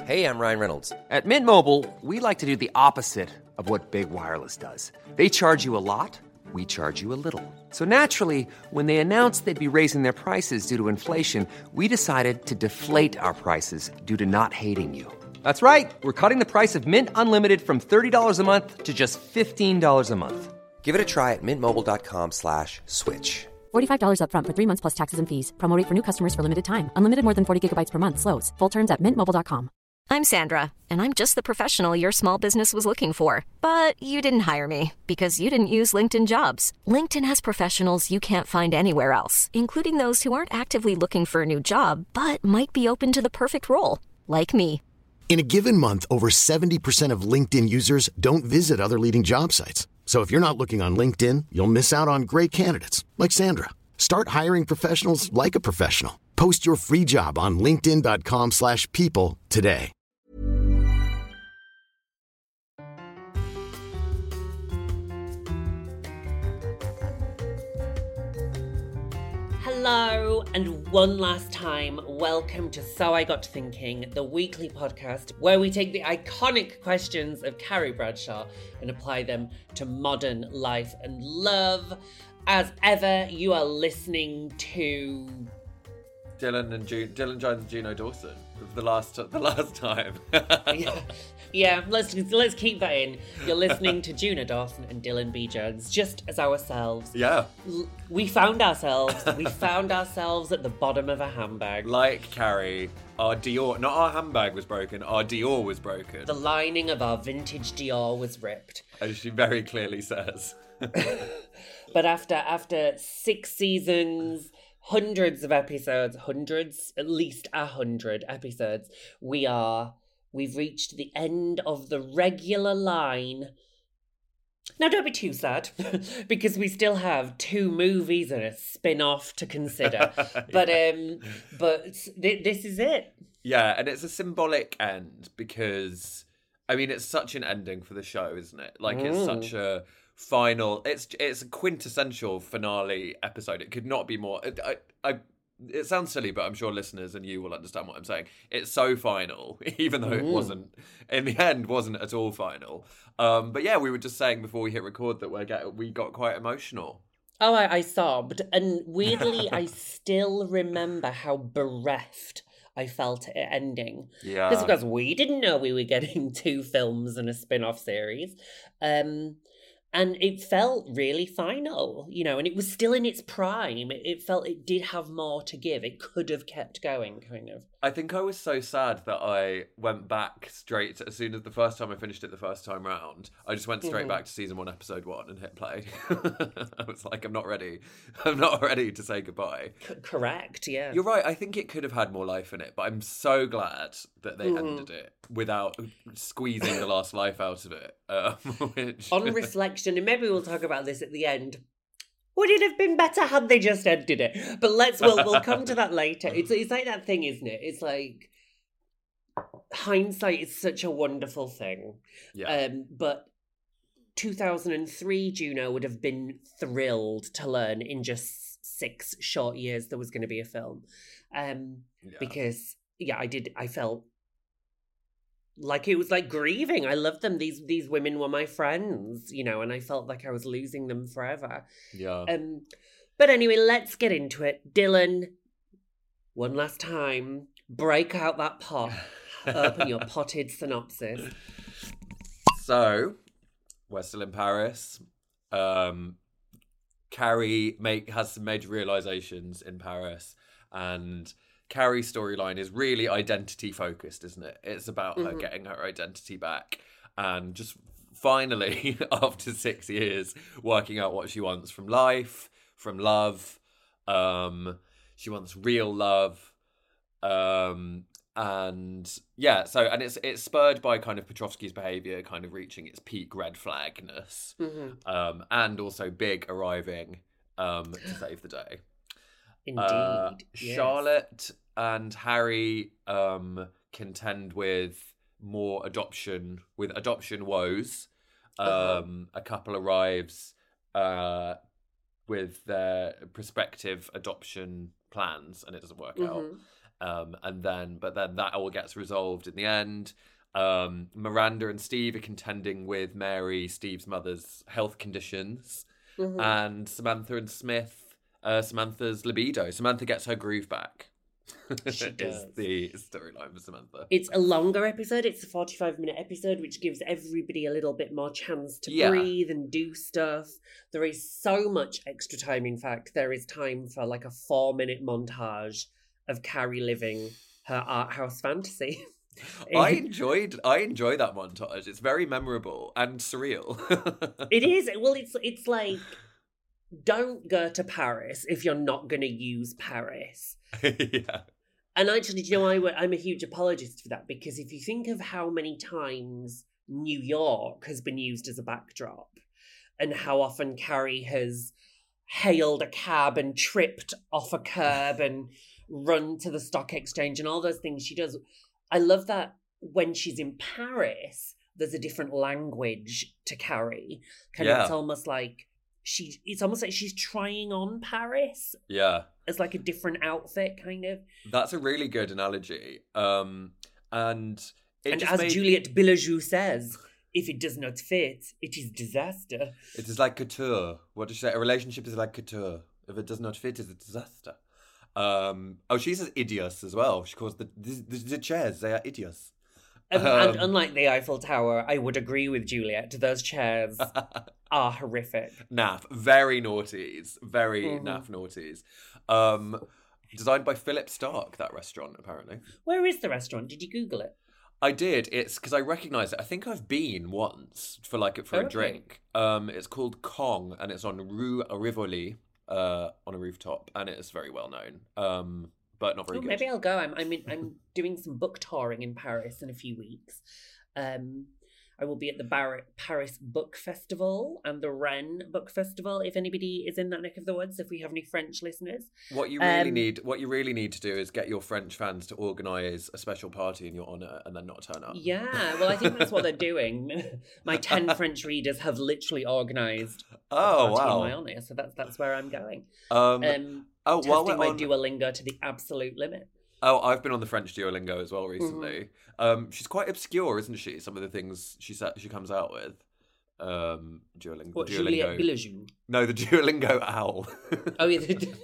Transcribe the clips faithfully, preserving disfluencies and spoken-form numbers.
Hey, I'm Ryan Reynolds. At Mint Mobile, we like to do the opposite of what Big Wireless does. They charge you a lot, we charge you a little. So naturally, when they announced they'd be raising their prices due to inflation, we decided to deflate our prices due to not hating you. That's right. We're cutting the price of Mint Unlimited from thirty dollars a month to just fifteen dollars a month. Give it a try at mintmobile.com slash switch. forty-five dollars up front for three months plus taxes and fees. Promo rate for new customers for limited time. Unlimited more than forty gigabytes per month slows. Full terms at mint mobile dot com. I'm Sandra, and I'm just the professional your small business was looking for. But you didn't hire me because you didn't use LinkedIn Jobs. LinkedIn has professionals you can't find anywhere else, including those who aren't actively looking for a new job, but might be open to the perfect role, like me. In a given month, over seventy percent of LinkedIn users don't visit other leading job sites. So if you're not looking on LinkedIn, you'll miss out on great candidates like Sandra. Start hiring professionals like a professional. Post your free job on linkedin.com slash people today. Hello, and one last time, welcome to So I Got to Thinking, the weekly podcast where we take the iconic questions of Carrie Bradshaw and apply them to modern life and love. As ever, you are listening to Dylan and Ju- Dylan Jones and Juno Dawson. The last, the last time. yeah, yeah. Let's let's keep that in. You're listening to Juno Dawson and Dylan B. Jones, just as ourselves. Yeah. L- we found ourselves. We found ourselves at the bottom of a handbag. Like Carrie, our Dior, not our handbag was broken. Our Dior was broken. The lining of our vintage Dior was ripped, as she very clearly says. But after after six seasons, hundreds of episodes, hundreds, at least a hundred episodes, we are, we've reached the end of the regular line. Now, don't be too sad, because we still have two movies and a spin-off to consider. But um, but th- this is it. Yeah, and it's a symbolic end because, I mean, it's such an ending for the show, isn't it? Like, it's Mm. such a final, it's it's a quintessential finale episode. It could not be more. I, I, it sounds silly, but I'm sure listeners and you will understand what I'm saying. It's so final, even though it wasn't, in the end, wasn't at all final. Um, but yeah, we were just saying before we hit record that we get we got quite emotional. Oh, I, I sobbed. And weirdly, I still remember how bereft I felt it ending. Yeah. Just because we didn't know we were getting two films and a spin-off series. Um... And it felt really final, you know, and it was still in its prime. It, it felt it did have more to give. It could have kept going, kind of. I think I was so sad that I went back straight, as soon as the first time I finished it the first time round, I just went straight Mm-hmm. back to season one, episode one and hit play. I was like, I'm not ready. I'm not ready to say goodbye. C- correct, yeah. You're right. I think it could have had more life in it, but I'm so glad that they Mm-hmm. ended it without squeezing the last life out of it. Um, which... On reflection, and maybe we'll talk about this at the end, would it have been better had they just ended it? But let's, we'll, we'll come to that later. It's, it's like that thing, isn't it? It's like, hindsight is such a wonderful thing. Yeah. Um, but two thousand three Juno would have been thrilled to learn in just six short years there was going to be a film. Um, Yeah. Because, yeah, I did, I felt like it was like grieving. I loved them. These these women were my friends, you know, and I felt like I was losing them forever. Yeah. Um, but anyway, let's get into it. Dylan, one last time, break out that pot. Open your potted synopsis. So, we're still in Paris. Um, Carrie make has some major realizations in Paris, and Carrie's storyline is really identity focused, isn't it? It's about her Mhm. getting her identity back and just finally, after six years, working out what she wants from life, from love. Um, she wants real love. Um, and yeah, so, and it's it's spurred by kind of Petrovsky's behaviour kind of reaching its peak red flagness. Mm-hmm. Um, and also Big arriving um, to save the day. Indeed. Uh, yes. Charlotte and Harry um, contend with more adoption, with adoption woes. Um, Uh-huh. A couple arrives uh, with their prospective adoption plans, and it doesn't work out. Mhm. Um, and then, but then that all gets resolved in the end. Um, Miranda and Steve are contending with Mary, Steve's mother's health conditions, mm-hmm. and Samantha and Smith, uh, Samantha's libido. Samantha gets her groove back. She does. Is the storyline for Samantha. It's a longer episode. It's a forty-five minute episode, which gives everybody a little bit more chance to Yeah. breathe and do stuff. There is so much extra time. In fact, there is time for like a four minute montage of Carrie living her art house fantasy. I enjoyed I enjoy that montage. It's very memorable and surreal. It is. Well, it's it's like, don't go to Paris if you're not going to use Paris. Yeah. And actually, do you know, I, I'm a huge apologist for that, because if you think of how many times New York has been used as a backdrop, and how often Carrie has hailed a cab and tripped off a curb and run to the stock exchange and all those things she does, I love that when she's in Paris, there's a different language to Carrie. Kind Yeah. of, it's almost like she, it's almost like she's trying on Paris Yeah. as like a different outfit, kind of. That's a really good analogy. Um, and it And just as made... Juliette Billejou says, if it does not fit, it is disaster. It is like couture. What does she say? A relationship is like couture. If it does not fit, it's a disaster. Um, oh, she says idiots as well. She calls the the, the, the chairs, they are idiots. Um, Um, and unlike the Eiffel Tower, I would agree with Juliet. Those chairs are horrific. Naff. Very naughties. Very Mhm. naff naughties. Um, designed by Philip Stark, that restaurant, apparently. Where is the restaurant? Did you Google it? I did. It's because I recognise it. I think I've been once for like for Oh, a okay. drink. Um, it's called Kong, and it's on Rue Rivoli, uh, on a rooftop, and it's very well known. Um, but not very Oh, good. maybe I'll go. I'm I'm in, I'm doing some book touring in Paris in a few weeks. Um, I will be at the Bar- Paris Book Festival and the Rennes Book Festival. If anybody is in that neck of the woods, if we have any French listeners, What you really Um, need, what you really need to do, is get your French fans to organise a special party in your honour and then not turn up. yeah. Well, I think that's what they're doing. My ten French readers have literally organised Oh a party wow. in my honour, so that's that's where I'm going. Um, Um, oh, while testing we're my on, Duolingo to the absolute limit. oh, I've been on the French Duolingo as well recently. Mm-hmm. Um, she's quite obscure, isn't she? Some of the things she sa- she comes out with. Um, Duolingo. What, Duolingo. Juliette Billejou? No, the Duolingo owl. Oh, yeah. the-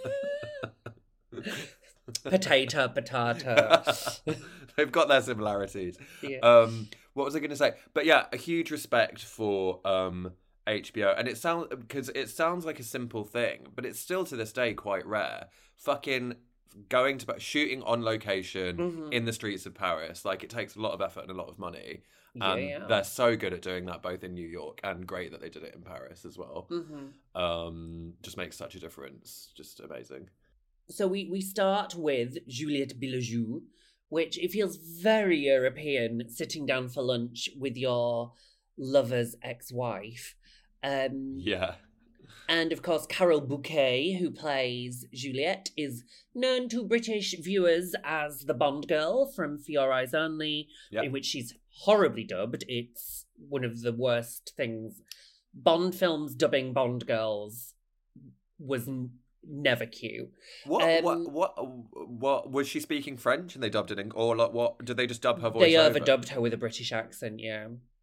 potato, potato. They've got their similarities. Yeah. Um, what was I going to say? But yeah, a huge respect for um, H B O, and it sounds because it sounds like a simple thing, but it's still to this day quite rare. Fucking going to shooting on location Mhm. in the streets of Paris, like it takes a lot of effort and a lot of money. Yeah, And yeah. they're so good at doing that, both in New York, and great that they did it in Paris as well. Mhm. Um, just makes such a difference. Just amazing. So we, we start with Juliette Billejou, which it feels very European, sitting down for lunch with your lover's ex-wife. Um, Yeah. And of course, Carol Bouquet, who plays Juliette, is known to British viewers as the Bond girl from For Your Eyes Only, Yep. in which she's horribly dubbed. It's one of the worst things. Bond films dubbing Bond girls was n- never cute. What, Um, what, what, what, was she speaking French and they dubbed it in, or like, what, did they just dub her voice They over? overdubbed her with a British accent, yeah.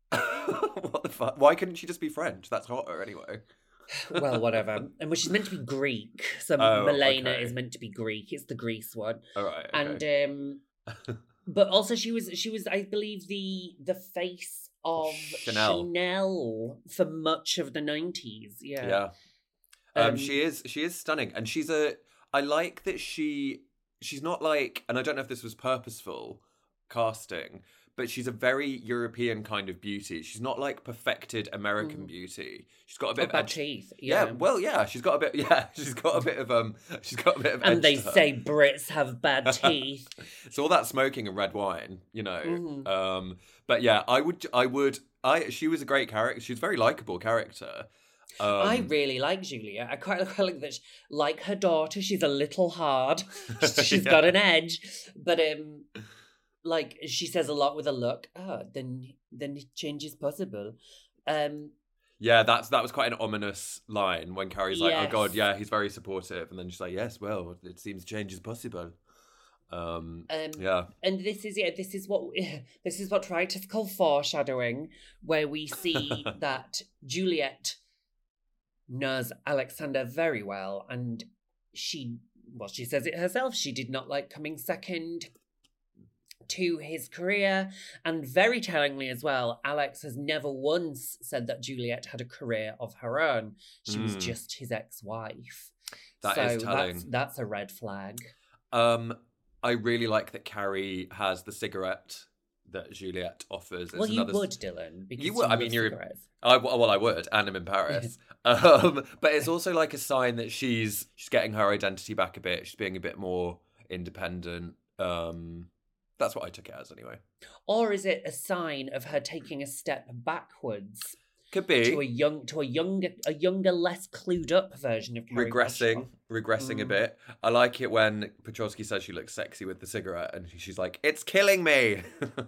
What the fuck? Why couldn't she just be French? That's hotter anyway. Well, whatever. And well, she's meant to be Greek. So Oh, Milena okay. is meant to be Greek. It's the Greece one. All right. And okay. um but also she was she was I believe the the face of Chanel. Chanel for much of the nineties. Yeah. yeah. Um, Um, she is she is stunning, and she's a. I like that she she's not like, and I don't know if this was purposeful casting, but she's a very European kind of beauty. She's not like perfected American beauty. She's got a bit Got of bad edge. teeth. Yeah. Yeah. well, yeah, she's got a bit. Yeah, she's got a bit of um. She's got a bit of. And edge they to her. say Brits have bad teeth. It's all that smoking and red wine, you know. Mhm. Um, but yeah, I would, I would, I. She was a great character. She's a very likable character. Um, I really like Julia. I quite, quite like that. She, like her daughter, she's a little hard. She's Yeah. got an edge, but um, like she says a lot with a look. Ah, then then change is possible. Um, Yeah, that's that was quite an ominous line when Carrie's like, "Oh Yes. God, yeah, he's very supportive," and then she's like, "Yes, well, it seems change is possible." Um, Um, yeah. And this is yeah, this is what this is what writers call foreshadowing, where we see that Juliet knows Alexander very well, and she, well, she says it herself. She did not like coming second to his career, and very tellingly as well, Alex has never once said that Juliet had a career of her own. She mm. was just his ex-wife. That so is telling. That's, that's a red flag. Um. I really like that Carrie has the cigarette that Juliet offers. Well, it's you another... would, Dylan. Because you would. You I mean, you're. cigarettes. I, well, I would, and I'm in Paris. um, but it's also like a sign that she's she's getting her identity back a bit. She's being a bit more independent. Um, that's what I took it as, anyway. Or is it a sign of her taking a step backwards? Could be to a young, to a younger, a younger, less clued up version of Carrie regressing, Bradshaw. regressing mm. a bit. I like it when Petrovsky says she looks sexy with the cigarette, and she's like, "It's killing me."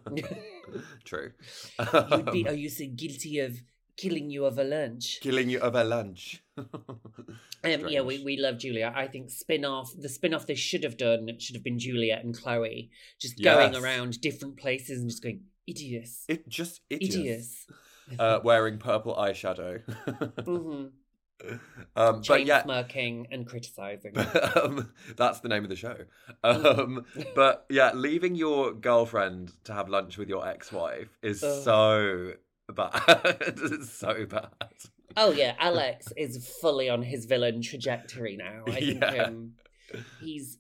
True. You'd be, are you so guilty of killing you over lunch? Killing you over lunch. um, yeah, we, we love Juliet. I think spin-off, the spin-off they should have done should have been Juliet and Chloe just going yes. around different places and just going idiots. It just idiots. Idiots. Uh, wearing purple eyeshadow. mm-hmm. um, but yeah, smirking and criticising. um, that's the name of the show. Um, but yeah, leaving your girlfriend to have lunch with your ex-wife is uh. so bad. It's so bad. Oh yeah, Alex is fully on his villain trajectory now. I think yeah. um, he's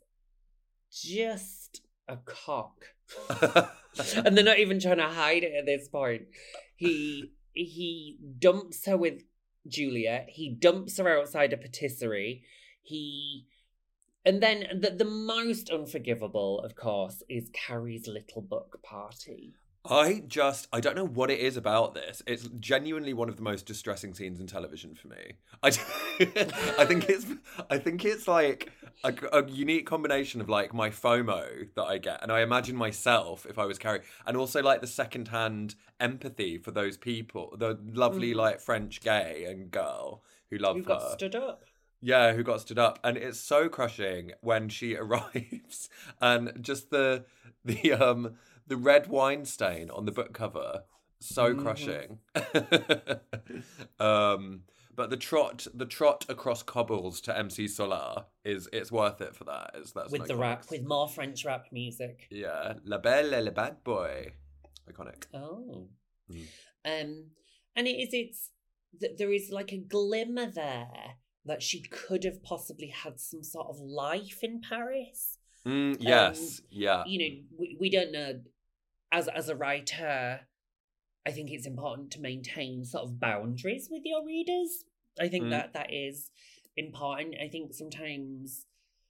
just a cock. And they're not even trying to hide it at this point. He he dumps her with Juliet. He dumps her outside a patisserie. He and then the, the most unforgivable, of course, is Carrie's little book party. I just, I don't know what it is about this. It's genuinely one of the most distressing scenes in television for me. I, I think it's, I think it's like a, a unique combination of like my FOMO that I get, and I imagine myself if I was Carrie, and also like the secondhand empathy for those people, the lovely mm. like French gay and girl who love who her. got stood up. Yeah, who got stood up, and it's so crushing when she arrives, and just the the um. The red wine stain on the book cover, so mm-hmm. crushing. um, but the trot, the trot across cobbles to M C Solar is it's worth it for that. It's, that's with the iconic. rap, with more French rap music. Yeah, La Belle et le Bad Boy, iconic. Oh, mm. um, and it is it's that there is like a glimmer there that she could have possibly had some sort of life in Paris. Mm, yes, um, yeah. You know, we we don't know. As as a writer, I think it's important to maintain sort of boundaries with your readers. I think mm. that that is important. I think sometimes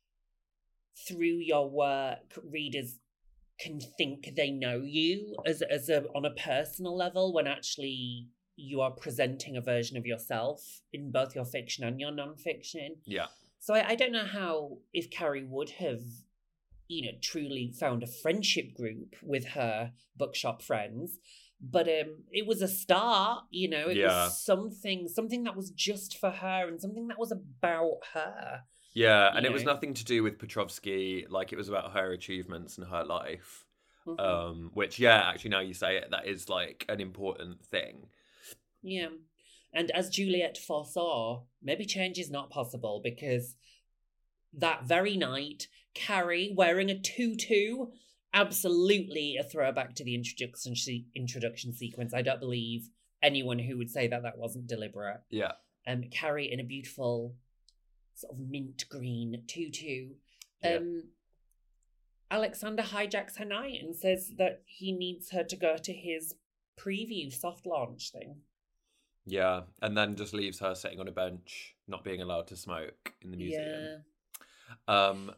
through your work, readers can think they know you as as a on a personal level when actually you are presenting a version of yourself in both your fiction and your non-fiction. Yeah. So I, I don't know how, if Carrie would have, you know, truly found a friendship group with her bookshop friends. But um, it was a start, you know, it yeah. was something, something that was just for her and something that was about her. Yeah, and know? It was nothing to do with Petrovsky, like it was about her achievements and her life. Mm-hmm. Um, which, yeah, actually now you say it, that is like an important thing. Yeah. And as Juliet foresaw, maybe change is not possible because that very night, Carrie wearing a tutu, absolutely a throwback to the introduction introduction sequence. I don't believe anyone who would say that that wasn't deliberate. Yeah. Um, Carrie in a beautiful sort of mint green tutu. Yeah. Um, Alexander hijacks her night and says that he needs her to go to his preview soft launch thing. Yeah, and then just leaves her sitting on a bench, not being allowed to smoke in the museum. Yeah. Um,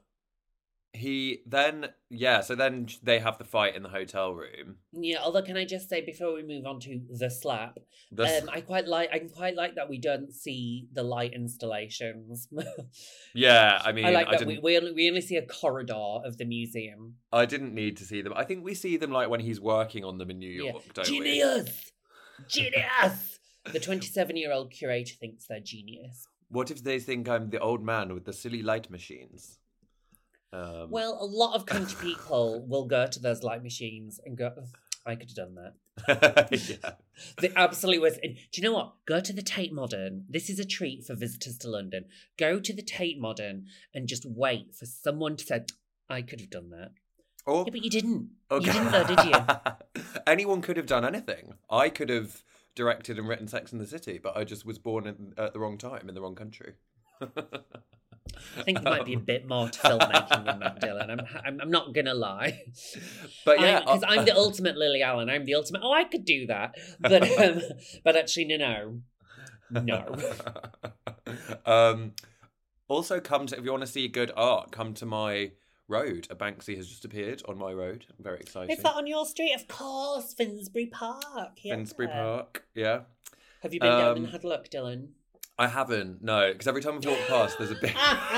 he then, yeah, so then they have the fight in the hotel room. Yeah, although can I just say before we move on to the slap, the... um, I quite like I quite like that we don't see the light installations. Yeah, I mean, I like I that we we only, we only see a corridor of the museum. I didn't need to see them. I think we see them like when he's working on them in New York, yeah. don't Genius! we? Genius! Genius! The twenty-seven-year-old curator thinks they're genius. What if they think I'm the old man with the silly light machines? Um, Well, a lot of country people will go to those light machines and go, "Ugh, I could have done that." yeah. The absolute worst. And do you know what? Go to the Tate Modern. This is a treat for visitors to London. Go to the Tate Modern and just wait for someone to say, I could have done that. Or, Yeah, but you didn't. okay. You didn't though, did you? Anyone could have done anything. I could have directed and written Sex and the City, but I just was born in, at the wrong time in the wrong country. I think there might be a bit more to filmmaking than that, Dylan. I'm, I'm, I'm not going to lie. But yeah, Because I- I'm the ultimate Lily Allen. I'm the ultimate, oh, I could do that. But um, but actually, no, no. No. um, also, come to, if you want to see good art, come to my road. A Banksy has just appeared on my road. Very exciting. Is that on your street? Of course, Finsbury Park. Yeah. Finsbury Park, yeah. Have you been down Um, and had a look, Dylan? I haven't, no, because every time I've walked past, there's a big...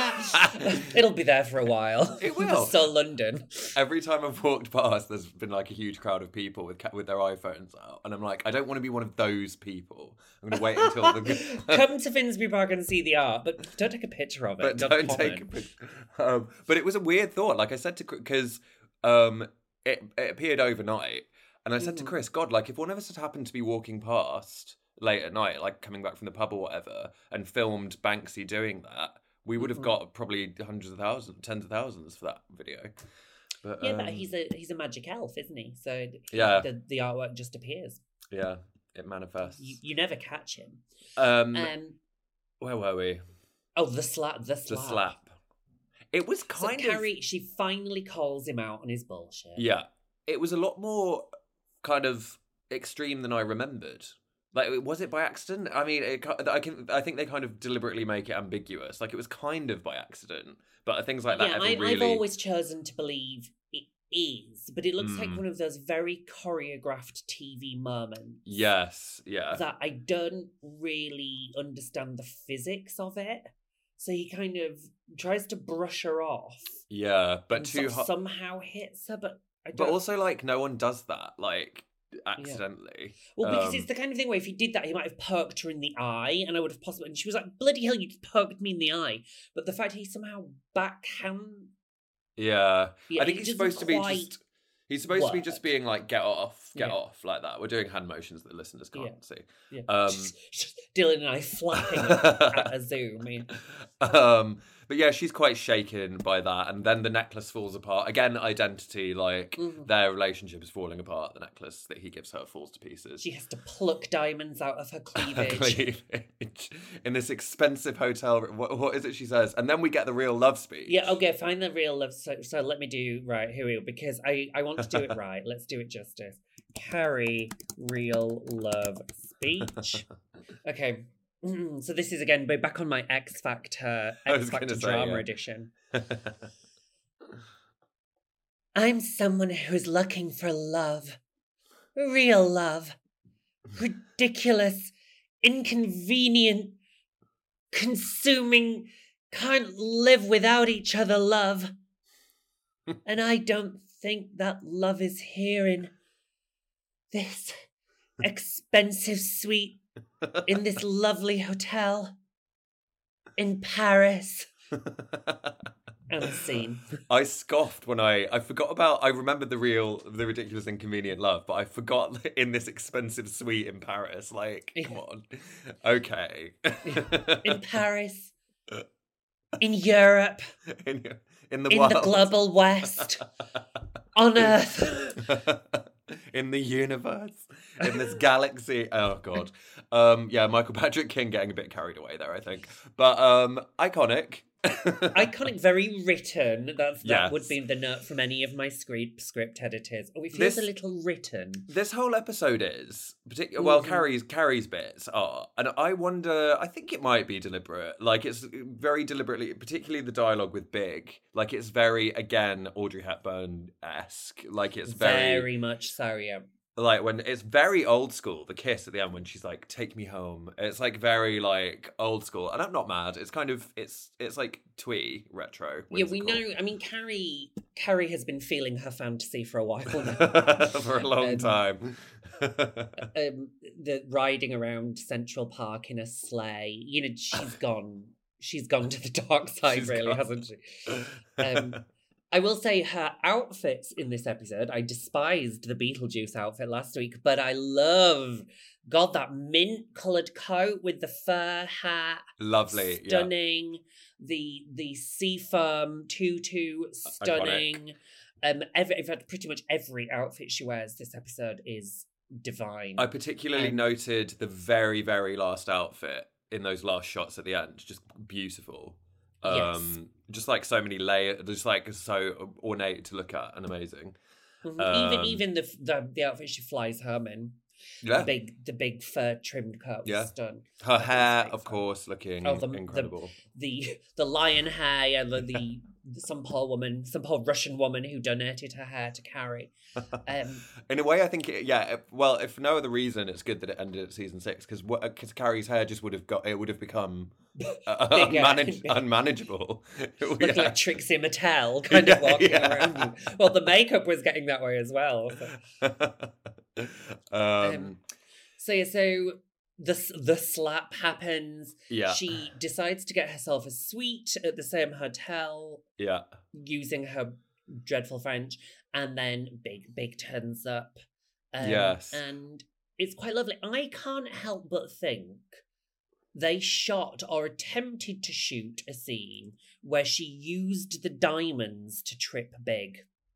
It'll be there for a while. It will. It's so London. Every time I've walked past, there's been like a huge crowd of people with ca- with their iPhones out, and I'm like, I don't want to be one of those people. I'm going to wait until the... Come to Finsbury Park and see the art, but don't take a picture of it. but Don't don't comment. take a picture. Um, but it was a weird thought. Like I said to because um, it, it appeared overnight, and I said to Chris, God, like if one of us had happened to be walking past late at night, like coming back from the pub or whatever, and filmed Banksy doing that, we would have got probably hundreds of thousands, tens of thousands for that video. But, Yeah, um, but he's a he's a magic elf, isn't he? So he- Yeah. the, the artwork just appears. yeah, it manifests. You, you never catch him. Um, Um. where were we? Oh, the slap. The The slap. slap. It was So kind of Carrie, she finally calls him out on his bullshit. yeah. It was a lot more kind of extreme than I remembered. Like, was it by accident? I mean, it, I can. I think they kind of deliberately make it ambiguous. Like, it was kind of by accident, but things like that. Yeah, ever I, really... I've always chosen to believe it is, but it looks like Mm. one of those very choreographed T V moments. Yes, yeah, That I don't really understand the physics of it. So he kind of tries to brush her off. yeah, but and too so- hot. somehow hits her, but I don't. But also, like, no one does that, like, accidentally. Well, because Um, it's the kind of thing where if he did that, he might have poked her in the eye, and I would have possibly. And she was like, "Bloody hell, you just poked me in the eye!" But the fact he somehow backhand. Yeah, Yeah, I think it he's doesn't supposed to be quite just. He's supposed to be work. just being like, get off, get Yeah. off, like that. We're doing hand motions that the listeners can't Yeah. see. Yeah. Um, Just- just Dylan and I flapping at a Zoom. Yeah. um, but yeah, she's quite shaken by that, and then the necklace falls apart again. Identity, like Mhm. their relationship is falling apart. The necklace that he gives her falls to pieces. She has to pluck diamonds out of her cleavage. Cleavage. In this expensive hotel. What, what is it she says? And then we get the real love speech. Yeah, okay, find the real love. So, so let me do, right, here we go, because I, I want to do it right. Let's do it justice. Carrie, real love speech. Okay, so this is again, we're back on my X Factor, I was X Factor gonna say, drama yeah. edition. I'm someone who's looking for love. Real love. Ridiculous, inconvenient, consuming, can't live without each other love. And I don't think that love is here in this expensive suite in this lovely hotel in Paris. And scene. I scoffed when I I forgot about I remembered the real the ridiculous inconvenient love, but I forgot in this expensive suite in Paris. Like, come on, okay. In Paris. In Europe. in, in the In world. the global west. On Earth. In the universe, in this galaxy. Oh god, um, yeah, Michael Patrick King getting a bit carried away there, I think, but um, iconic. Iconic, very written. That's that Yes. would be the note from any of my script script editors. Oh, it feels This- a little written. This whole episode is particular. Well, Mhm. Carrie's Carrie's bits are, and I wonder. I think it might be deliberate. Like it's very deliberately, particularly the dialogue with Big. Like it's very again Audrey Hepburn esque. Like it's very, Very much so, yeah. like when it's very old school. The kiss at the end when she's like, "Take me home." It's like very like old school, and I'm not mad. It's kind of it's it's like twee retro. Yeah, we whimsical. know. I mean, Carrie Carrie has been feeling her fantasy for a while now. for a long Um, time. um, the riding around Central Park in a sleigh. You know, she's gone. She's gone to the dark side, She's really, gone. hasn't she? Um, I will say her outfits in this episode, I despised the Beetlejuice outfit last week, but I love, God, that mint-coloured coat with the fur hat. Lovely, Stunning. Yeah. The the seafoam tutu, stunning. Iconic. Um, every, in fact, pretty much every outfit she wears this episode is divine. I particularly um, noted the very, very last outfit in those last shots at the end. Just beautiful. Um, yes. Just like so many layers, just like so ornate to look at and amazing. Mm-hmm. Um, even even the, the the outfit she flies home in, yeah, the big the big fur trimmed coat, yeah, was done. Her that hair, of course, looking oh, the, incredible. The, the the lion hair and the, the some poor woman, some poor Russian woman who donated her hair to Carrie. Um, in a way, I think, it, yeah. Well, if for no other reason, it's good that it ended at season six because because Carrie's hair just would have got it would have become uh, unmanage, unmanageable. Looking yeah. like Trixie Mattel, kind of walking yeah. around you. Well, the makeup was getting that way as well. So. um, um, so yeah, so. The the slap happens. Yeah. She decides to get herself a suite at the same hotel. Yeah. Using her dreadful French. And then Big Big turns up. Um, yes. And it's quite lovely. I can't help but think they shot or attempted to shoot a scene where she used the diamonds to trip Big.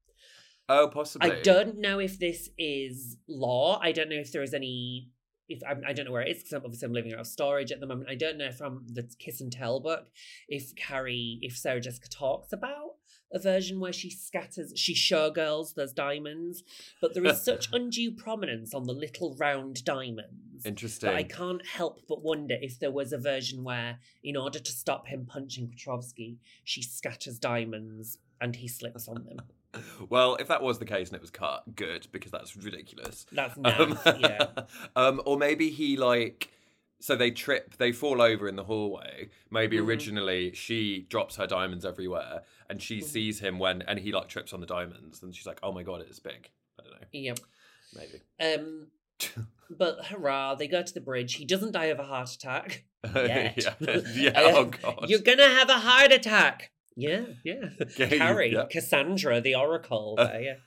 Oh, possibly. I don't know if this is law. I don't know if there is any... If I, I don't know where it is because obviously I'm living out of storage at the moment. I don't know from the Kiss and Tell book if Carrie, if Sarah Jessica talks about a version where she scatters, she showgirls those diamonds, but there is such undue prominence on the little round diamonds. Interesting. That I can't help but wonder if there was a version where, in order to stop him punching Petrovsky, she scatters diamonds and he slips on them. Well, if that was the case and it was cut, good, because that's ridiculous. That's naff, um, yeah. um, or maybe he, like... So they trip, they fall over in the hallway. Maybe mm-hmm. originally she drops her diamonds everywhere and she mm-hmm. sees him when... And he, like, trips on the diamonds. And she's like, oh, my God, it's big. I don't know. Yeah. Maybe. Um, but hurrah, they go to the bridge. He doesn't die of a heart attack yet. yeah, yeah. oh, God. You're going to have a heart attack. Yeah, yeah. Carrie, yeah. Cassandra, the Oracle. Uh, yeah.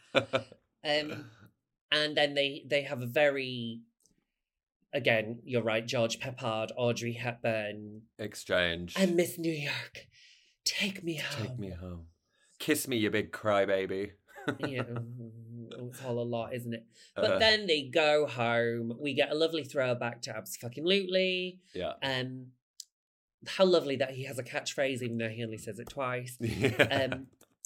um, and then they they have a very, again, you're right, George Peppard, Audrey Hepburn exchange. And Miss New York, take me home. Take me home. Kiss me, you big crybaby. yeah, it's all a lot, isn't it? But uh, then they go home. We get a lovely throwback to Abso-fucking-lutely. Yeah. Um. How lovely that he has a catchphrase, even though he only says it twice. Yeah. Um,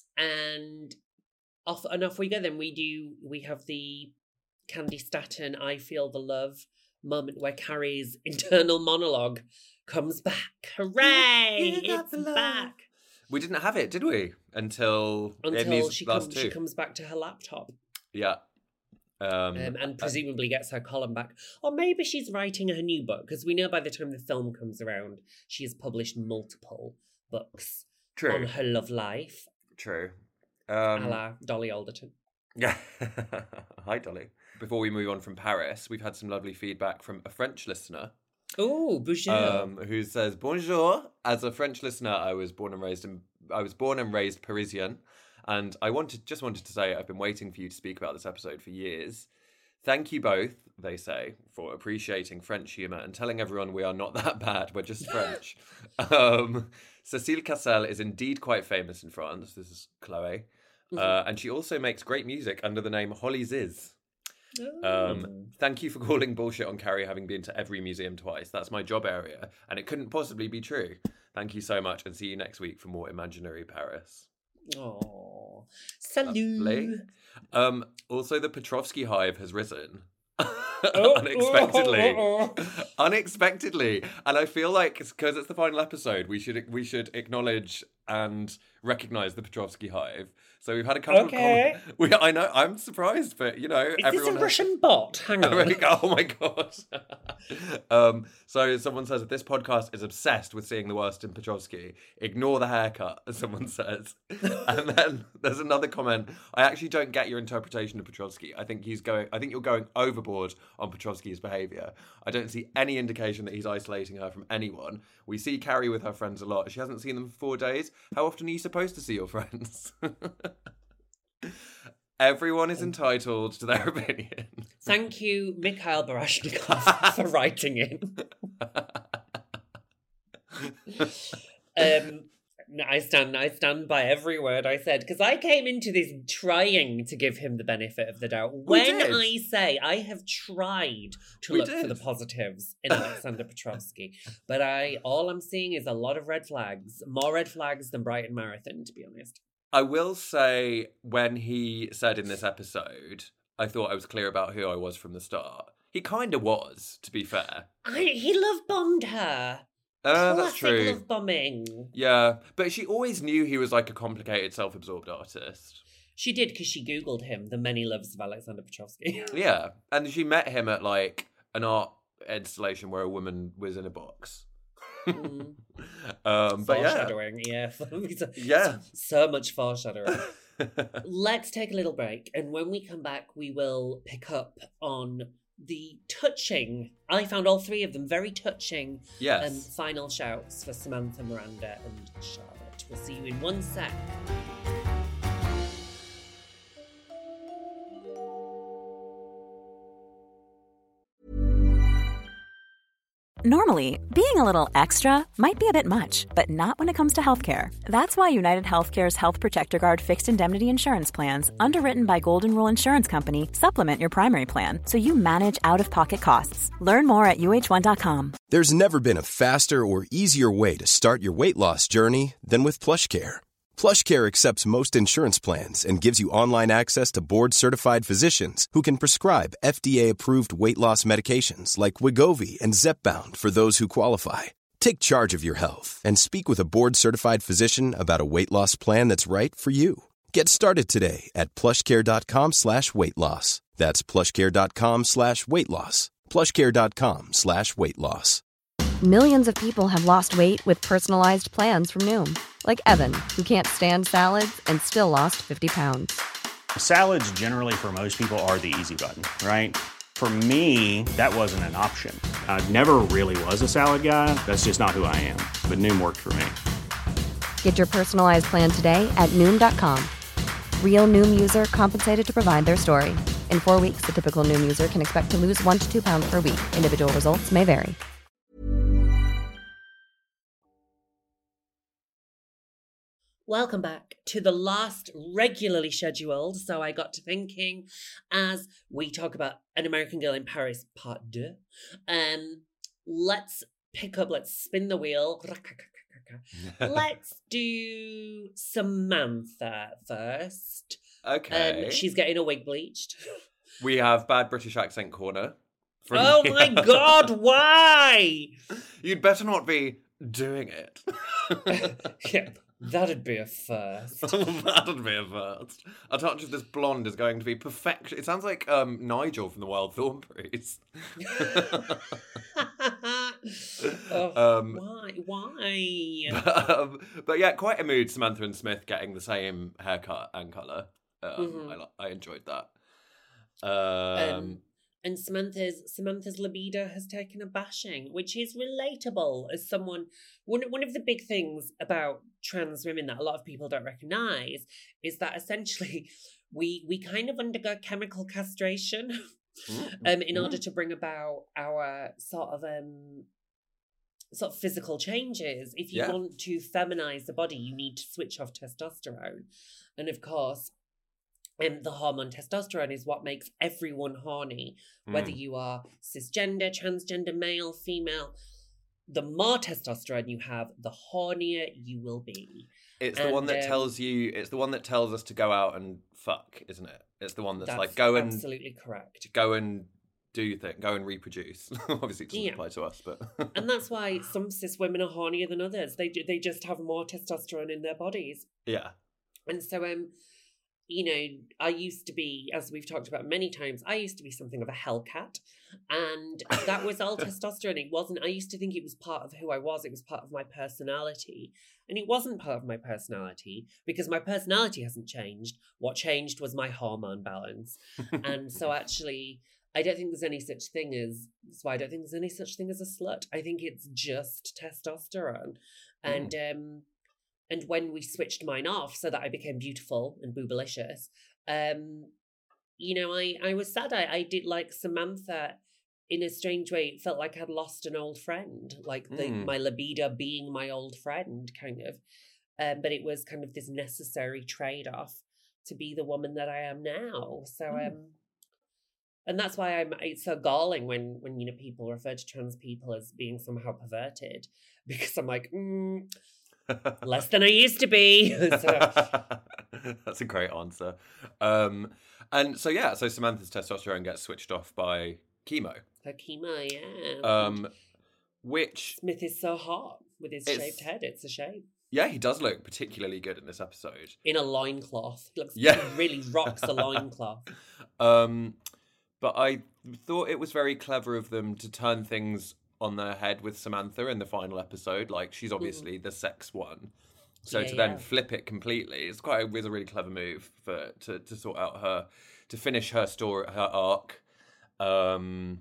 and off and off we go. Then we do. We have the Candy Staton "I Feel the Love" moment where Carrie's internal monologue comes back. Hooray! It's back. We didn't have it, did we? Until until she comes. Two. She comes back to her laptop. Yeah. Um, um, and presumably gets her column back. Or maybe she's writing her new book, because we know by the time the film comes around, she has published multiple books True. on her love life. True. Um, a la Dolly Alderton. Yeah. Hi, Dolly. Before we move on from Paris, we've had some lovely feedback from a French listener. Oh, bonjour. Um, who says, bonjour. As a French listener, I was born and raised in, I was born and raised Parisian. And I wanted, just wanted to say, I've been waiting for you to speak about this episode for years. Thank you both, they say, for appreciating French humour and telling everyone we are not that bad, we're just French. um, Cécile Cassel is indeed quite famous in France. This is Chloe. Mm-hmm. Uh, and she also makes great music under the name Holly Ziz. Oh. Um, thank you for calling bullshit on Carrie having been to every museum twice. That's my job area, and it couldn't possibly be true. Thank you so much, and see you next week for more Imaginary Paris. Oh, salut. Lovely. Um, also, the Petrovsky Hive has risen. Oh, unexpectedly, oh, oh, oh. unexpectedly, and I feel like because it's the final episode, we should we should acknowledge and recognize the Petrovsky Hive. So we've had a couple okay. of comments. We, I know, I'm surprised, but you know, is everyone this a has... Russian bot? Hang on. Oh my god. um, so someone says that this podcast is obsessed with seeing the worst in Petrovsky. Ignore the haircut, as someone says. And then there's another comment. I actually don't get your interpretation of Petrovsky. I think he's going. I think you're going overboard on Petrovsky's behaviour. I don't see any indication that he's isolating her from anyone. We see Carrie with her friends a lot. She hasn't seen them for four days. How often are you supposed to see your friends? Everyone is entitled to their opinion. Thank you, Mikhail Barashnikov, for writing in. um, no, I stand, I stand by every word I said, because I came into this trying to give him the benefit of the doubt. When did. I say I have tried to We look did. for the positives in Alexander Petrovsky, but I all I'm seeing is a lot of red flags, more red flags than Brighton Marathon, to be honest. I will say, when he said in this episode, I thought I was clear about who I was from the start. He kind of was, to be fair. I, he love bombed her. Uh, that's Classic true. love bombing. Yeah, but she always knew he was like a complicated, self-absorbed artist. She did, because she Googled him, the many loves of Alexander Petrovsky. Yeah, and she met him at like an art installation where a woman was in a box. Mm. um, but yeah, Foreshadowing, yeah. Yeah. So much foreshadowing. Let's take a little break, and when we come back, we will pick up on the touching, I found all three of them very touching, yes. um, final shouts for Samantha, Miranda, and Charlotte. We'll see you in one sec. Normally, being a little extra might be a bit much, but not when it comes to healthcare. That's why United Healthcare's Health Protector Guard fixed indemnity insurance plans, underwritten by Golden Rule Insurance Company, supplement your primary plan so you manage out-of-pocket costs. Learn more at U H one dot com. There's never been a faster or easier way to start your weight loss journey than with PlushCare. PlushCare accepts most insurance plans and gives you online access to board-certified physicians who can prescribe F D A-approved weight loss medications like Wegovy and Zepbound for those who qualify. Take charge of your health and speak with a board-certified physician about a weight loss plan that's right for you. Get started today at plushcare.com slash weight loss. That's plushcare.com slash weight loss. plushcare.com slash weight loss. Millions of people have lost weight with personalized plans from Noom. Like Evan, who can't stand salads and still lost fifty pounds. Salads generally for most people are the easy button, right? For me, that wasn't an option. I never really was a salad guy. That's just not who I am. But Noom worked for me. Get your personalized plan today at Noom dot com. Real Noom user compensated to provide their story. In four weeks, the typical Noom user can expect to lose one to two pounds per week. Individual results may vary. Welcome back to the last regularly scheduled, so I got to thinking, as we talk about An American Girl in Paris, part two, um, let's pick up, let's spin the wheel. Let's do Samantha first. Okay. Um, she's getting a wig bleached. We have Bad British Accent Corner. from Oh the- my God, why? You'd better not be doing it. Yeah, that'd be a first. That'd be a first. A touch of this blonde is going to be perfection. It sounds like um, Nigel from the Wild Thornberrys. Oh, Um, why? Why? but, um, but yeah, quite a mood. Samantha and Smith getting the same haircut and colour. Um, Mhm. I, li- I enjoyed that. Um, Um, and Samantha's Samantha's libido has taken a bashing, which is relatable as someone. One one of the big things about trans women that a lot of people don't recognise is that essentially we we kind of undergo chemical castration um, in order to bring about our sort of um sort of physical changes. If you Yeah. want to feminize the body, you need to switch off testosterone, and of course. Um, the hormone testosterone is what makes everyone horny, whether Mm. you are cisgender, transgender, male, female. The more testosterone you have, the hornier you will be. It's the one And, that um, tells you. It's the one that tells us to go out and fuck, isn't it? It's the one that's, That's like go and absolutely correct. go and do thing, go and reproduce. Obviously, it doesn't Yeah. apply to us, but And that's why some cis women are hornier than others. They ju- they just have more testosterone in their bodies. yeah, And so, um, you know, I used to be, as we've talked about many times, I used to be something of a hellcat. And that was all testosterone. It wasn't, I used to think it was part of who I was. It was part of my personality. And it wasn't part of my personality because my personality hasn't changed. What changed was my hormone balance. And so actually, I don't think there's any such thing as, that's why I don't think there's any such thing as a slut. I think it's just testosterone. And, um, and when we switched mine off so that I became beautiful and boobalicious, um, you know, I, I was sad. I, I did like Samantha in a strange way. It felt like I'd lost an old friend, like the, Mm. my libido being my old friend, kind of. Um, but it was kind of this necessary trade-off to be the woman that I am now. So, Mm. um, and that's why I'm. It's so galling when when you know people refer to trans people as being somehow perverted, because I'm like, mm, less than I used to be. So, That's a great answer. Um, and so yeah, so Samantha's testosterone gets switched off by chemo. her chemo, yeah. Um, which Smith is so hot with his It's- shaved head. It's a shame. yeah, he does look particularly good in this episode. In a loincloth. He looks, Yeah. he really rocks a loincloth. Um, but I thought it was very clever of them to turn things on their head with Samantha in the final episode. Like, she's obviously the sex one. So Yeah, to then yeah. flip it completely, it's quite a, was a really clever move for to, to sort out her, to finish her story, her arc. Um,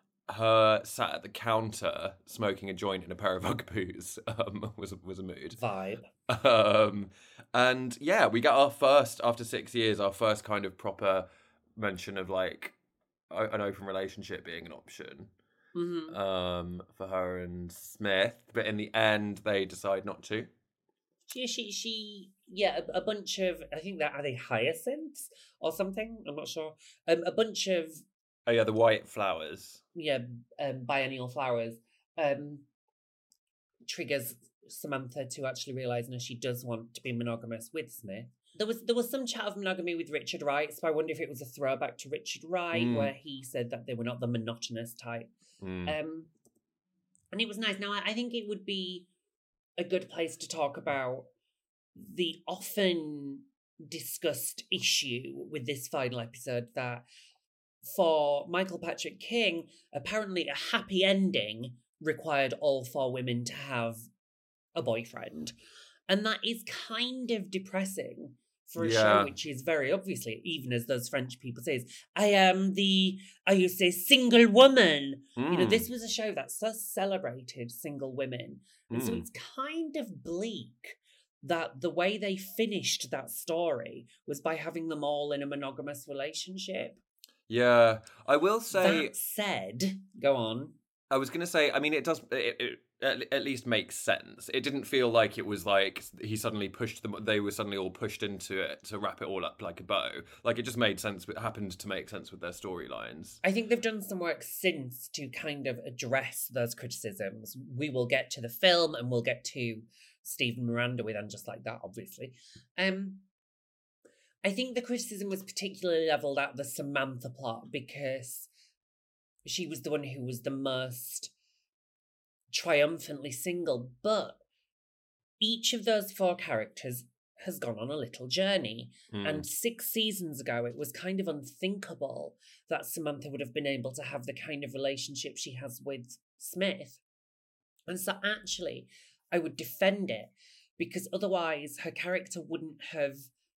her sat at the counter smoking a joint in a pair of Ugg boots um, was, was a mood. Vibe. Um, and yeah, we got our first, after six years, our first kind of proper mention of like o- an open relationship being an option Mm-hmm. um, for her and Smith. But in the end, they decide not to. She, she, she, yeah, a, a bunch of, I think that, are they hyacinths or something? I'm not sure. Um, a bunch of, Oh yeah, the white flowers. yeah, um, biennial flowers um, triggers Samantha to actually realise, no, she does want to be monogamous with Smith. There was there was some chat of monogamy with Richard Wright, so I wonder if it was a throwback to Richard Wright, Mm. where he said that they were not the monotonous type. Mm. Um, and it was nice. Now, I, I think it would be a good place to talk about the often discussed issue with this final episode that for Michael Patrick King, apparently a happy ending required all four women to have a boyfriend. And that is kind of depressing for a Yeah. show which is very obviously, even as those French people say, I am the, I used to say, single woman. You know, Mm. this was a show that so celebrated single women. And so Mm. it's kind of bleak that the way they finished that story was by having them all in a monogamous relationship. Yeah, I will say. That said, go on. I was going to say, I mean, it does, it, it at, at least makes sense. It didn't feel like it was like he suddenly pushed them, they were suddenly all pushed into it to wrap it all up like a bow. Like, it just made sense, it happened to make sense with their storylines. I think they've done some work since to kind of address those criticisms. We will get to the film and we'll get to Stephen Miranda with And Just Like That, obviously. Um, I think the criticism was particularly levelled at the Samantha plot because she was the one who was the most triumphantly single, but each of those four characters has gone on a little journey. Mm. And six seasons ago, it was kind of unthinkable that Samantha would have been able to have the kind of relationship she has with Smith. And so actually, I would defend it because otherwise her character wouldn't have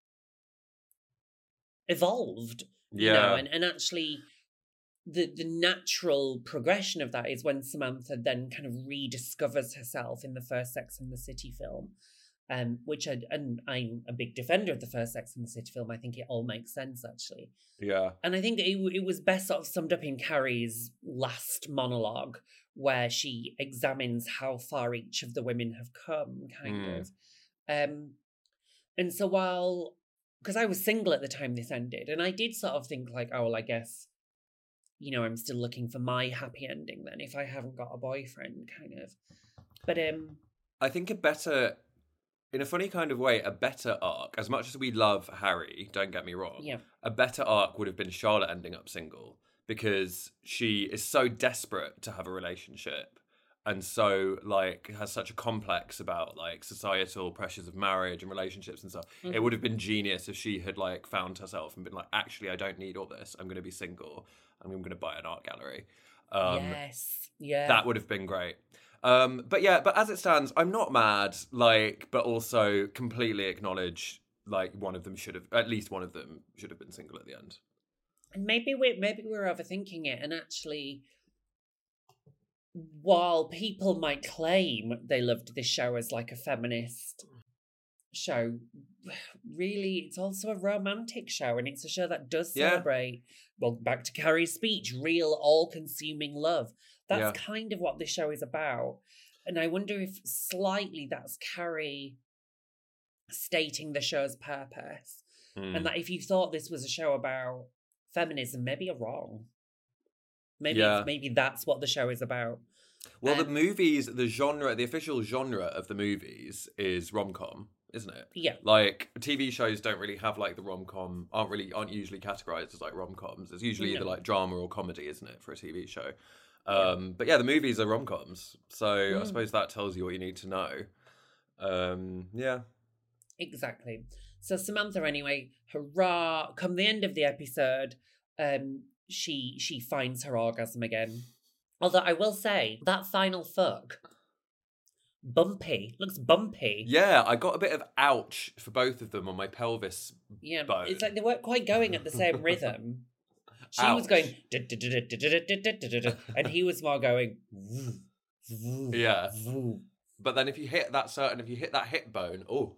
evolved. You know, Yeah. and, and actually the the natural progression of that is when Samantha then kind of rediscovers herself in the first Sex and the City film, um, which I, and I'm a big defender of the first Sex and the City film. I think it all makes sense, actually. Yeah. And I think it, it was best sort of summed up in Carrie's last monologue, where she examines how far each of the women have come, kind Mm. of. Um, and so while, because I was single at the time this ended, and I did sort of think like, oh, well, I guess, you know, I'm still looking for my happy ending then if I haven't got a boyfriend, kind of. But um, I think a better, in a funny kind of way, a better arc, as much as we love Harry, don't get me wrong, yeah, a better arc would have been Charlotte ending up single because she is so desperate to have a relationship and so like has such a complex about like societal pressures of marriage and relationships and stuff. Mhm. It would have been genius if she had like found herself and been like, actually, I don't need all this. I'm going to be single. I'm going to buy an art gallery. Um, yes, yeah, That would have been great. Um, but yeah, but as it stands, I'm not mad, like, but also completely acknowledge, like, one of them should have, at least one of them should have been single at the end. And maybe we maybe we're overthinking it, and actually, while people might claim they loved this show as like a feminist show, really, it's also a romantic show, and it's a show that does Yeah. celebrate, well, back to Carrie's speech, real all-consuming love. That's Yeah. kind of what this show is about. And I wonder if slightly that's Carrie stating the show's purpose. Mm. And that if you thought this was a show about feminism, maybe you're wrong. Maybe Yeah. it's, maybe that's what the show is about. Well, the Um, movies, the genre, the official genre of the movies is rom-com, isn't it? Yeah. Like, T V shows don't really have, like, the rom-com, aren't really, aren't usually categorized as, like, rom-coms. It's usually either, No. like, drama or comedy, isn't it, for a T V show? Um, But yeah, the movies are rom-coms. So I Mm. suppose that tells you what you need to know. Um, yeah. Exactly. So Samantha, anyway, hurrah! Come the end of the episode, um, she she finds her orgasm again. Although I will say that final fuck, bumpy, looks bumpy. Yeah, I got a bit of ouch for both of them on my pelvis Yeah, bone. it's like they weren't quite going at the same rhythm. She was Ouch. going, "Du-du-du-du-du-du-du-du-du-du," and he was more going, "Woo, woo, Yeah. woo." But then if you hit that certain, if you hit that hip bone, oh.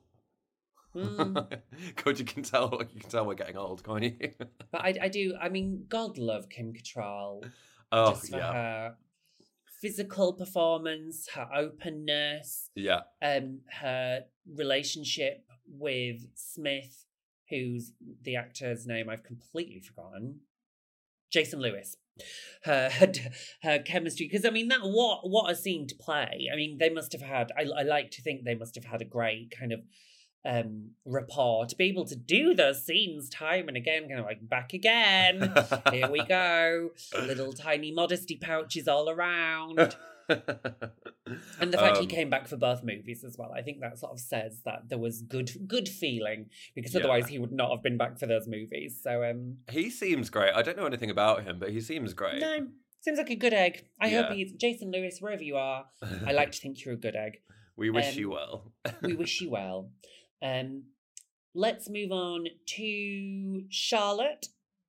Mm. God, you can tell, you can tell we're getting old, can't you? But I, I do, I mean, God love Kim Cattrall. Oh, Just for yeah. her physical performance, her openness, Yeah. um, her relationship with Smith, who's the actor's name I've completely forgotten. Jason Lewis. Her her, her chemistry, because I mean that what what a scene to play. I mean they must have had. I, I like to think they must have had a great kind of um rapport to be able to do those scenes time and again, kind of like back again. Here we go. Little tiny modesty pouches all around. And the fact he Um, came back for both movies as well, I think that sort of says that there was good good feeling, because Yeah. otherwise he would not have been back for those movies. So um He seems great. I don't know anything about him, but he seems great. no, seems like a good egg. I hope Yeah. he's Jason Lewis, wherever you are. I like to think you're a good egg. We wish Um, you well. We wish you well. Um, let's move on to Charlotte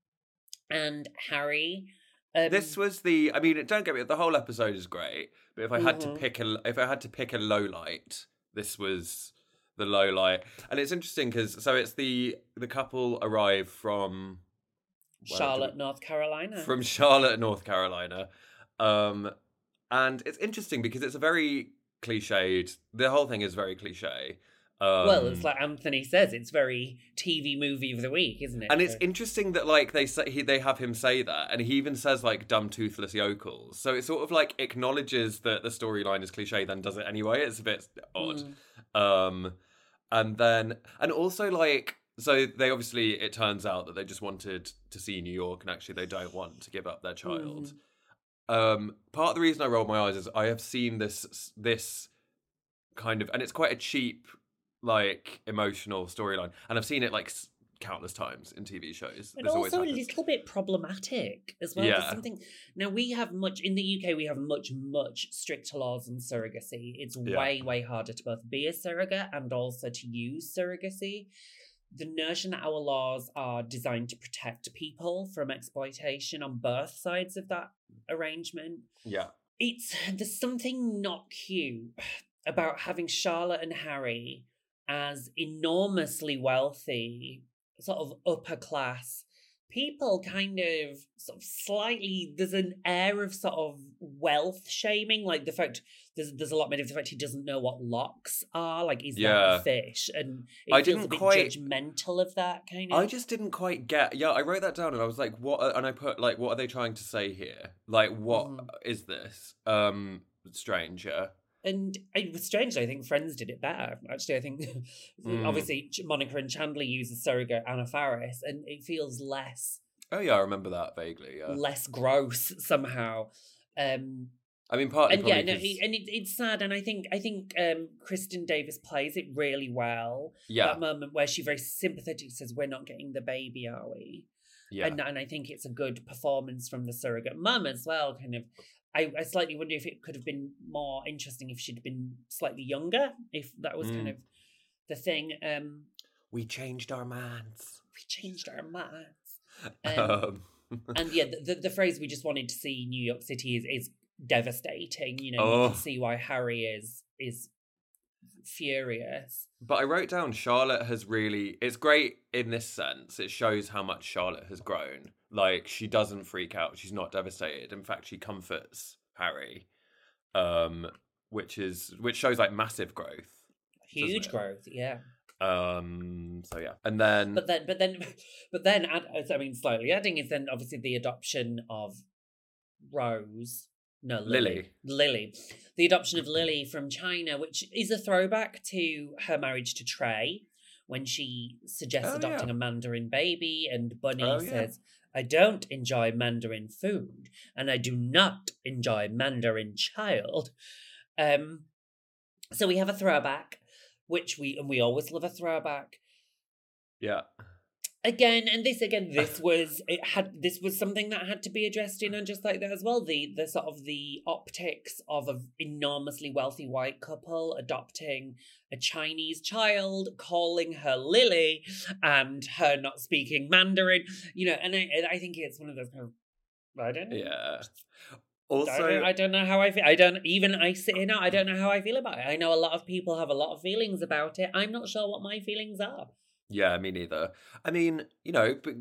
and Harry. Um, This was the. I mean, don't get me. The whole episode is great, but if I had Mhm. to pick a, if I had to pick a low light, this was the low light. And it's interesting because so it's the the couple arrive from where do Charlotte, we- North Carolina. from Charlotte, North Carolina, um, and it's interesting because it's a very cliched. The whole thing is very cliche. Um, well, it's like Anthony says, it's very T V movie of the week, isn't it? And it's So- interesting that like they say he, they have him say that, and he even says like "dumb toothless yokels." So it sort of like acknowledges that the storyline is cliche, then does it anyway. It's a bit odd. Mm. Um, and then and also like so they obviously it turns out that they just wanted to see New York, and actually they don't want to give up their child. Mm. Um, part of the reason I rolled my eyes is I have seen this this kind of, and it's quite a cheap like emotional storyline, and I've seen it like s- countless times in T V shows. And This always also a happens. little bit problematic as well. There's Yeah. something now we have much in the U K. We have much much stricter laws on surrogacy. It's Yeah. way way harder to both be a surrogate and also to use surrogacy. The notion that our laws are designed to protect people from exploitation on both sides of that arrangement. Yeah, It's there's something not cute about having Charlotte and Harry as enormously wealthy, sort of upper class people, kind of sort of slightly there's an air of sort of wealth shaming, like the fact there's there's a lot made of the fact he doesn't know what locks are, like is Yeah. that a fish, and it I feels didn't a bit quite- judgmental of that kind of. I just didn't quite get. Yeah, I wrote that down, and I was like, "What?" are- And I put like, "What are they trying to say here? Like, what is Mhm. this?" Um, strange. Yeah. And it was strange. I think Friends did it better. Actually, I think Mm. obviously Ch- Monica and Chandler use a surrogate Anna Faris, and it feels less Oh yeah, I remember that vaguely. Yeah. less gross somehow. Um, I mean, partly and yeah, probably no, 'cause- it, and it, it's sad. And I think I think um, Kristen Davis plays it really well. yeah, That moment where she very sympathetic says, "We're not getting the baby, are we?" yeah. And and I think it's a good performance from the surrogate mum as well. Kind of, I, I slightly wonder if it could have been more interesting if she'd been slightly younger, if that was kind Mm. of the thing. Um, We changed our minds. we changed our minds. Um, Um, and yeah, the, the the phrase "we just wanted to see New York City" is is devastating. You know, you Oh. can see why Harry is is furious. But I wrote down Charlotte has really... It's great in this sense. It shows how much Charlotte has grown. Like, she doesn't freak out. She's not devastated. In fact, she comforts Harry, um, which is which shows, like, massive growth. Huge growth, yeah. Um. So, yeah. And then... But then, but then, but then, I mean, slightly adding is then, obviously, the adoption of Rose... No, Lily. Lily. Lily. The adoption of Lily from China, which is a throwback to her marriage to Trey, when she suggests Oh, adopting yeah. a Mandarin baby, and Bunny Oh, yeah. says, I don't enjoy Mandarin food, and I do not enjoy Mandarin child. Um, so we have a throwback, which we, and we always love a throwback. Yeah. Again, and this again, this was it had this was something that had to be addressed in and just like that as well. The the sort of the optics of an enormously wealthy white couple adopting a Chinese child, calling her Lily, and her not speaking Mandarin. You know, and I and I think it's one of those kind of I don't know. Yeah. I Also, don't, I don't know how I feel. I don't even I sit here now. I don't know how I feel about it. I know a lot of people have a lot of feelings about it. I'm not sure what my feelings are. yeah, me neither. I mean, you know, but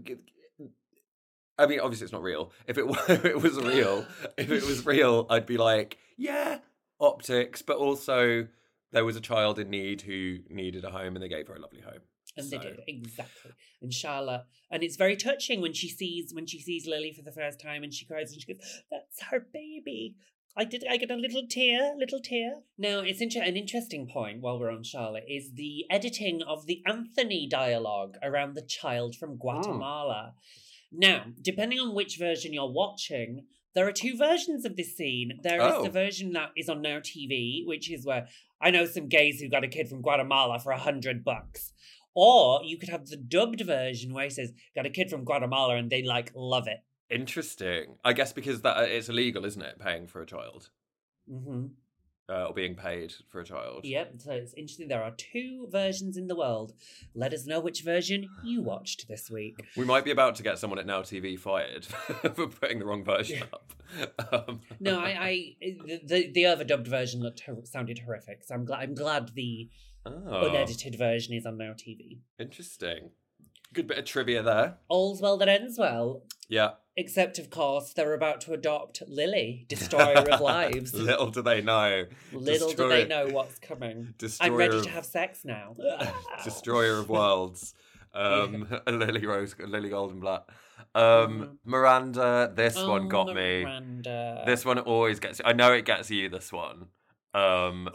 I mean, obviously it's not real. If it were, if it was real, if it was real, I'd be like, yeah, optics, but also there was a child in need who needed a home, and they gave her a lovely home. And So- they did, exactly. And Charlotte, and it's very touching when she sees when she sees Lily for the first time, and she cries and she goes, "That's her baby." I did. I get a little tear, little tear. Now, it's inter- an interesting point while we're on Charlotte is the editing of the Anthony dialogue around the child from Guatemala. Now, depending on which version you're watching, there are two versions of this scene. There is Oh. the version that is on Now T V, which is where I know some gays who got a kid from Guatemala for a hundred bucks. Or you could have the dubbed version where he says, got a kid from Guatemala, and they, like, love it. Interesting. I guess because that it's illegal, isn't it? Paying for a child. Mm-hmm. Uh, or being paid for a child. Yep, so it's interesting. There are two versions in the world. Let us know which version you watched this week. We might be about to get someone at Now T V fired for putting the wrong version up. Um, No, I, I the the overdubbed version looked hor- sounded horrific. So I'm glad I'm glad the oh, unedited version is on Now T V. interesting. Good bit of trivia there. All's well that ends well. Yeah. Except, of course, they're about to adopt Lily, Destroyer of Lives. Little do they know. Little do Destroyer- they know what's coming. Destroyer I'm ready of- to have sex now. Destroyer of Worlds. Um, Lily Rose, Lily Goldenblatt. Um, Miranda, this Oh, one got me. Miranda. This one always gets. I know it gets you. This one. Um,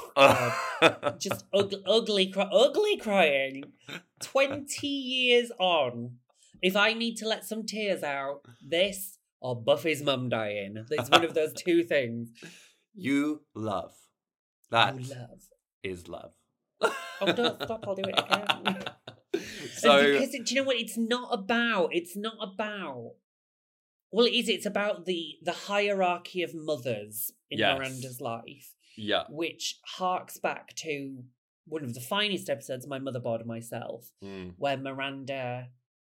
Just ug- ugly, cry- ugly crying. Twenty years on, if I need to let some tears out, this or Buffy's mum dying. It's one of those two things. you love. That You love. is love. Oh, don't stop! I'll do it again. So And because it, do you know what? It's not about. It's not about. Well, it is. It's about the the hierarchy of mothers in Yes. Miranda's life, yeah. which harks back to one of the finest episodes of My Mother Board Myself, Mm. where Miranda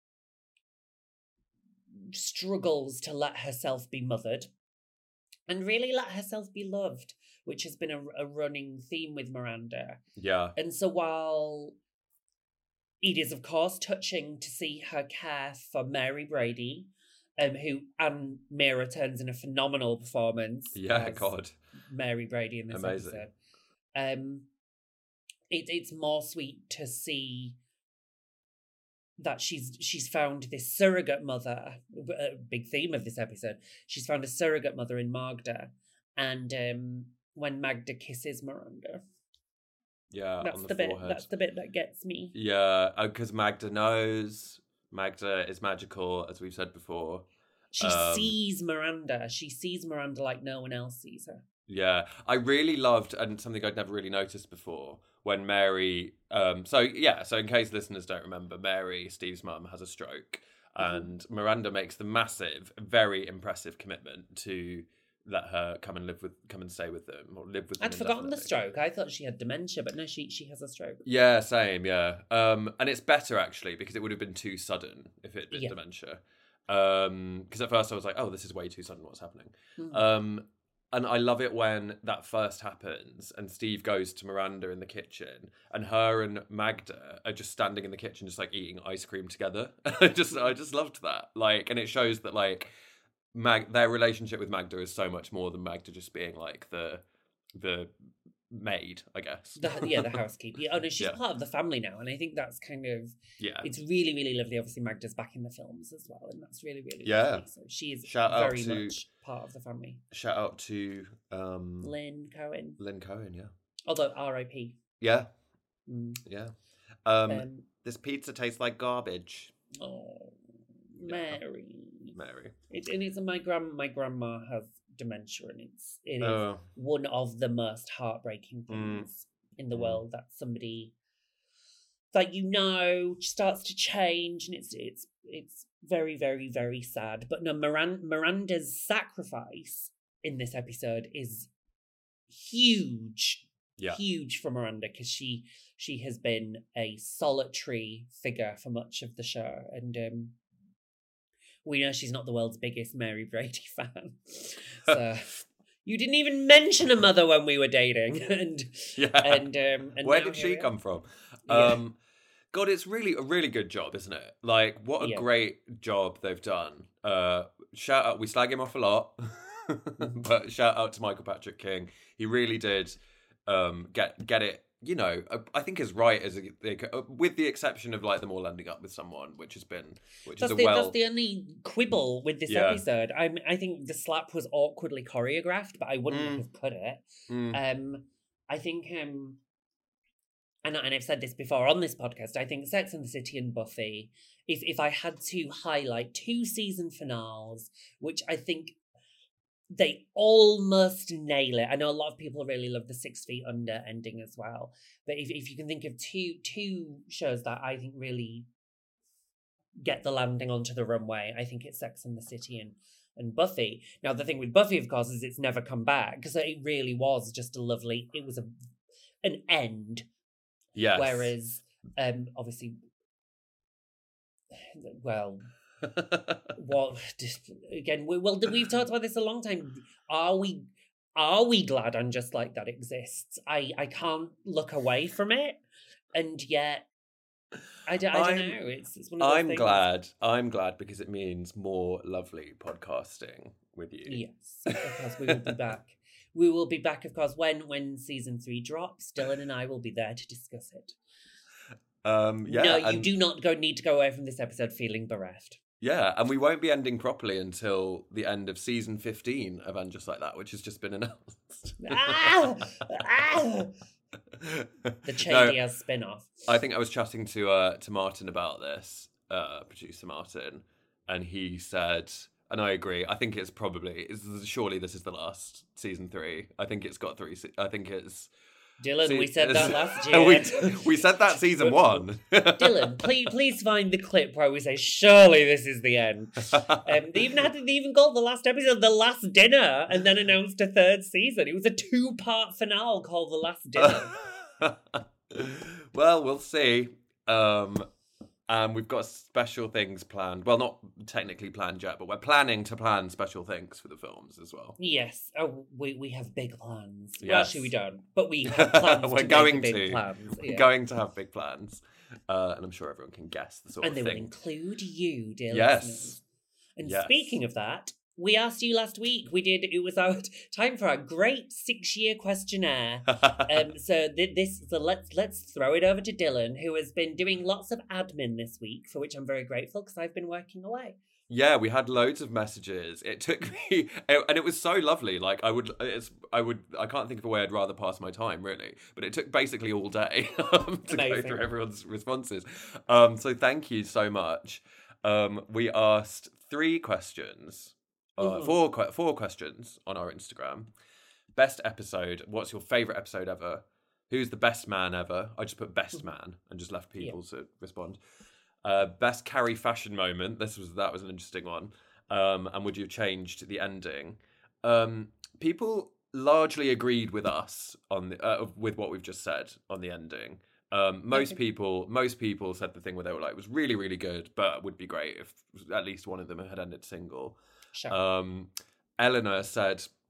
struggles to let herself be mothered and really let herself be loved, which has been a, a running theme with Miranda. Yeah. And so while it is, of course, touching to see her care for Mary Brady, um, who Anne Meara turns in a phenomenal performance. Yeah. as God. Mary Brady in this Amazing. episode. Um, it, it's more sweet to see that she's she's found this surrogate mother, a big theme of this episode. She's found a surrogate mother in Magda, and um, when Magda kisses Miranda, Yeah. that's on the, the, bit. forehead. That's the bit that gets me. Yeah, because Magda knows. Magda is magical, as we've said before. She Um, sees Miranda. She sees Miranda like no one else sees her. Yeah, I really loved, and something I'd never really noticed before, when Mary. Um, so yeah, so in case listeners don't remember, Mary, Steve's mum, has a stroke, and Miranda makes the massive, very impressive commitment to let her come and live with, come and stay with them, or live with them. I'd forgotten the indefinitely. stroke. I thought she had dementia, but no, she she has a stroke. Yeah, same. Yeah, um, and it's better actually because it would have been too sudden if it had been Yeah. dementia. Um, because at first I was like, oh, this is way too sudden. What's happening? Mhm. Um. and I love it when that first happens and Steve goes to Miranda in the kitchen and her and Magda are just standing in the kitchen just like eating ice cream together. I just I just loved that. Like, and it shows that like Mag their relationship with Magda is so much more than Magda just being like the the maid, I guess. The, yeah, the housekeeper. Yeah, oh no, she's Yeah. part of the family now, and I think that's kind of Yeah. it's really, really lovely. Obviously, Magda's back in the films as well, and that's really, really Yeah. lovely. So she is Shout out very to- much part of the family. Shout out to um Lynn Cohen, Lynn Cohen, yeah. although R I P. Yeah. Mm. Yeah. Um, Um, this pizza tastes like garbage. Oh, Mary. Mary. It, and it's my grand my grandma has dementia, and it's it is Oh. one of the most heartbreaking Mm. things in the Mm. world that somebody that you know starts to change, and it's it's it's very very very sad. But no, Miran- Miranda's sacrifice in this episode is huge, Yeah. huge for Miranda, because she she has been a solitary figure for much of the show, and um. We know she's not the world's biggest Mary Brady fan. So you didn't even mention a mother when we were dating. And Yeah. and um and Where now did here she we are. come from? Yeah. Um, God, it's really a really good job, isn't it? Like, what a Yeah. great job they've done. Uh, shout out, we slag him off a lot, but shout out to Michael Patrick King. He really did um, get get it. You know, uh, I think is right as a, they, uh, with the exception of like them all ending up with someone, which has been which That's is a the, well. that's the only quibble with this Yeah. episode. I I think the slap was awkwardly choreographed, but I wouldn't Mm. have put it. Mm. Um, I think, um, and and I've said this before on this podcast. I think Sex and the City and Buffy. If if I had to highlight two season finales, which I think they almost nail it. I know a lot of people really love the Six Feet Under ending as well, but if if you can think of two two shows that I think really get the landing onto the runway, I think it's Sex and the City and and Buffy. Now the thing with Buffy, of course, is it's never come back, because it really was just a lovely. It was a an end. Yes. Whereas, um, obviously, well. What just again? We, well, we've talked about this a long time. Are we? Are we glad and just like that exists? I I can't look away from it, and yet I don't, I don't I'm- know. It's it's one of those I'm things. glad. I'm glad because it means more lovely podcasting with you. Yes, of course we will be back. We will be back, of course, when when season three drops. Dylan and I will be there to discuss it. Um, yeah. no, you and- do not go need to go away from this episode feeling bereft. Yeah, and we won't be ending properly until the end of season fifteen of And Just Like That, which has just been announced. Ah! Ah! The Che No, Diaz spin-off. I think I was chatting to uh, to Martin about this, uh, producer Martin, and he said, and I agree, I think it's probably, it's, surely this is the last season three. I think it's got three, se- I think it's... Dylan, See, we said that it's- last year. we, we said that season one. Dylan, please, please find the clip where we say, "Surely this is the end." Um, they even had, they even called the last episode "The Last Dinner," and then announced a third season. It was a two-part finale called "The Last Dinner." Well, we'll see. Um, and we've got special things planned. Well, not technically planned yet, but we're planning to plan special things for the films as well. Yes, oh, we we have big plans. Well, Yes. actually, we don't, but we have plans. We're to going make big to. plans. We're yeah. going to have big plans. Uh, and I'm sure everyone can guess the sort and they of will thing. include you, dear Yes. listeners. And Yes. speaking of that, we asked you last week. We did. It was our time for our great six-year questionnaire. um, so th- this, so let's let's throw it over to Dylan, who has been doing lots of admin this week, for which I'm very grateful because I've been working away. Yeah, we had loads of messages. It took me, and it was so lovely. Like I would, it's, I would, I can't think of a way I'd rather pass my time, really. But it took basically all day um, to go Amazing. through everyone's responses. Um, so thank you so much. Um, we asked three questions, uh, Mhm. four, que- four questions on our Instagram. Best episode. What's your favorite episode ever? Who's the best man ever? I just put best man and just left people to respond. Uh, best Carrie fashion moment. This was that was an interesting one. Um, and would you have changed the ending? Um, people largely agreed with us on the, uh, with what we've just said on the ending. Um, most Okay. people, most people said the thing where they were like, "It was really, really good, but would be great if at least one of them had ended single." Sure. Um, Eleanor said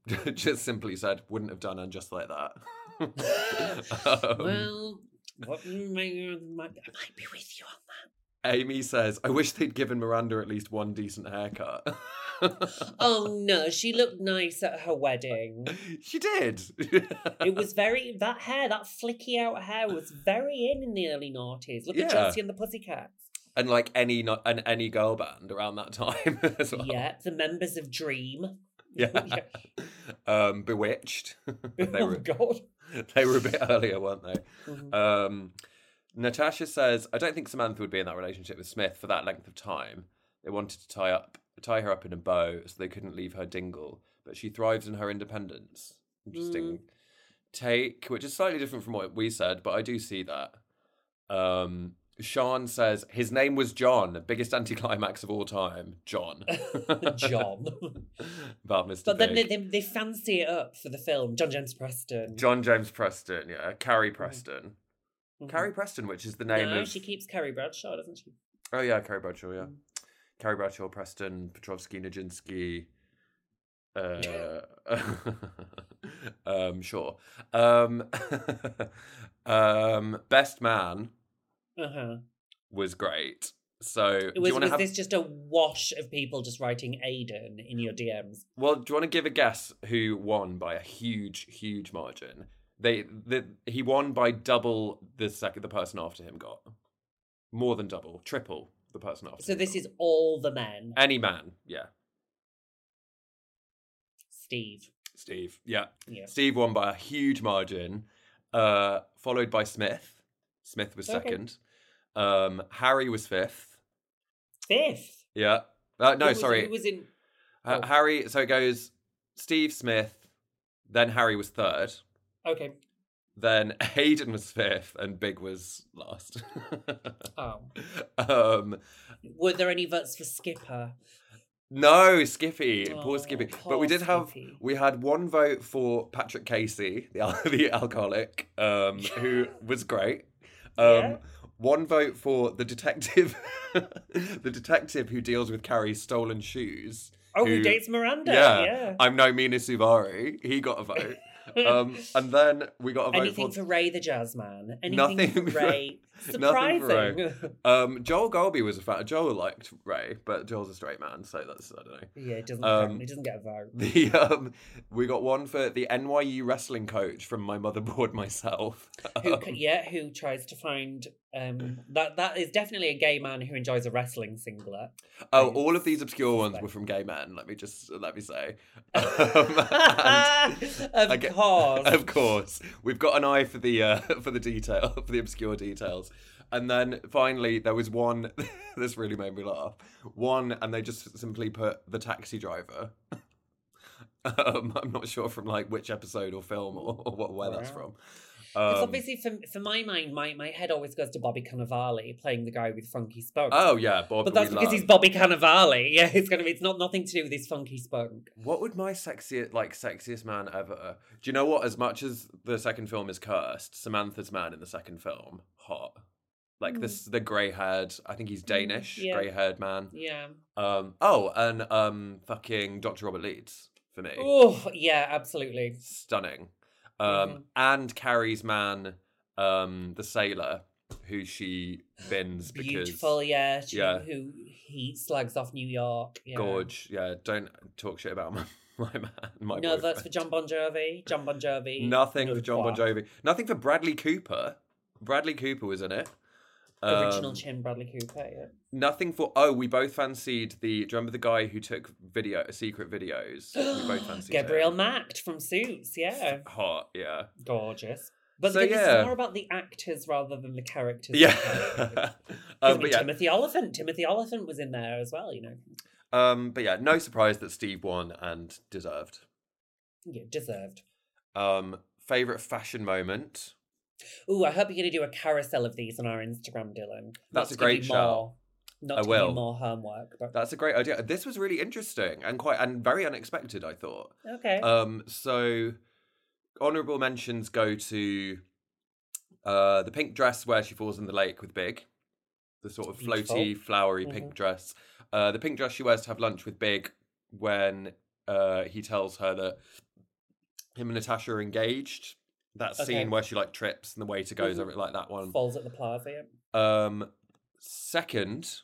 just simply said, wouldn't have done, and just like that. um, well, what might, might, I might be with you on that. Amy says, I wish they'd given Miranda at least one decent haircut. Oh no, she looked nice at her wedding. She did. It was very, that hair, that flicky out hair was very in in the early noughties. Look at Yeah. Chelsea and the Pussycats. And like any not and any girl band around that time as well. Yeah, the members of Dream. Yeah. Yeah. Um, Bewitched. they Oh were God. they were a bit earlier, weren't they? Mhm. Um, Natasha says, I don't think Samantha would be in that relationship with Smith for that length of time. They wanted to tie up tie her up in a bow so they couldn't leave her dingle, but she thrives in her independence. Interesting Mm. take, which is slightly different from what we said, but I do see that. Um, Sean says his name was John, biggest anticlimax of all time. John. John. About Mister But then they, Big. they, they fancy it up for the film. John James Preston. John James Preston, yeah. Carrie Preston. Mhm. Carrie Preston, which is the name No, of... she keeps Carrie Bradshaw, doesn't she? Oh, yeah, Carrie Bradshaw, yeah. Mm. Carrie Bradshaw, Preston, Petrovsky, Nijinsky. Uh, um, sure. Um, um, Best Man Uh-huh. was great. So, do Was, you want to was have... this just a wash of people just writing Aiden in your D Ms? Well, do you want to give a guess who won by a huge, huge margin? They, the, he won by double the second the person after him got. More than double, triple the person after So him this got. is all the men. Any man, yeah. Steve. Steve, yeah. Yeah. Steve won by a huge margin, uh, followed by Smith. Smith was Okay. second. Um, Harry was fifth. Fifth. Yeah. Uh, no, Who was- sorry. Who was in? Uh, oh. Harry, so it goes Steve, Smith, then Harry was third. Okay. Then Hayden was fifth, and Big was last. Oh. um, Were there any votes for Skipper? no, Skippy, Oh, poor Skippy. poor But we did have, Skippy. we had one vote for Patrick Casey, the, al- the alcoholic, um, who was great. Um, Yeah. One vote for the detective, the detective who deals with Carrie's stolen shoes. Oh, who, dates Miranda? Yeah, Yeah. I'm no Mina Suvari. He got a vote. Um, and then we got a vote Anything for for Ray the Jazz Man. Anything Nothing for Ray. Nothing for Surprising. Ray. Um, Joel Golby was a fan. Joel liked Ray, but Joel's a straight man, so that's I don't know. Yeah, it doesn't Um, count. It doesn't get a vote. The um, we got one for the N Y U wrestling coach from My Motherboard Myself. Who, Um, c- yeah, who tries to find um that that is definitely a gay man who enjoys a wrestling singlet. oh, all of these obscure ones Suspect. were from gay men. Let me just let me say. Um, and- of Again- course. Of course. We've got an eye for the uh, for the detail, for the obscure details. And then finally there was one this really made me laugh. One and they just simply put the taxi driver. um, I'm not sure from like which episode or film or, or what where that's Wow. from. Because Um, obviously, for, for my mind, my, my head always goes to Bobby Cannavale playing the guy with funky spunk. oh yeah, Bob. but that's we because love. he's Bobby Cannavale. Yeah, it's gonna be. It's not nothing to do with his funky spunk. What would my sexiest, like, sexiest man ever? Do you know what? As much as the second film is cursed, Samantha's man in the second film, hot. Like this, the grey-haired. I think he's Danish, yeah. grey-haired man. Yeah. Um. Oh, and um, fucking Doctor Robert Leeds for me, Oh yeah, absolutely. stunning. Um, Mhm. and Carrie's man, um, the sailor, who she bins because Beautiful, yeah. She, yeah. Who he slugs off New York. Yeah. gorge. Yeah, don't talk shit about my my man. My No votes boyfriend. for John Bon Jovi. John Bon Jovi. Nothing no for John Bon quoi. Jovi. Nothing for Bradley Cooper. Bradley Cooper was in it. Original Um, chin Bradley Cooper. Yeah. Nothing for. Oh, we both fancied the. Do you remember the guy who took video, secret videos? We both fancied Gabrielle him. Macht from Suits. Yeah. Hot, yeah, Gorgeous. But So, this yeah. is more about the actors rather than the characters. yeah. I um, mean, but yeah, Timothy Oliphant. Timothy Oliphant was in there as well. You know. um, but yeah, no surprise that Steve won and deserved. Yeah, deserved. Um, favorite fashion moment. Ooh, I hope you're going to do a carousel of these on our Instagram, Dylan. That's Not a to give great you shout. more- Not I to give will. you more homework, but That's a great idea. This was really interesting and quite and very unexpected. I thought. okay. Um, so honourable mentions go to uh, the pink dress where she falls in the lake with Big, the sort of Beautiful. floaty, flowery pink Mhm. dress. Uh, the pink dress she wears to have lunch with Big when uh, he tells her that him and Natasha are engaged. That Okay. scene where she like trips and the waiter goes Mhm. over it, like that one. Falls at the plaza. Yeah. Um, second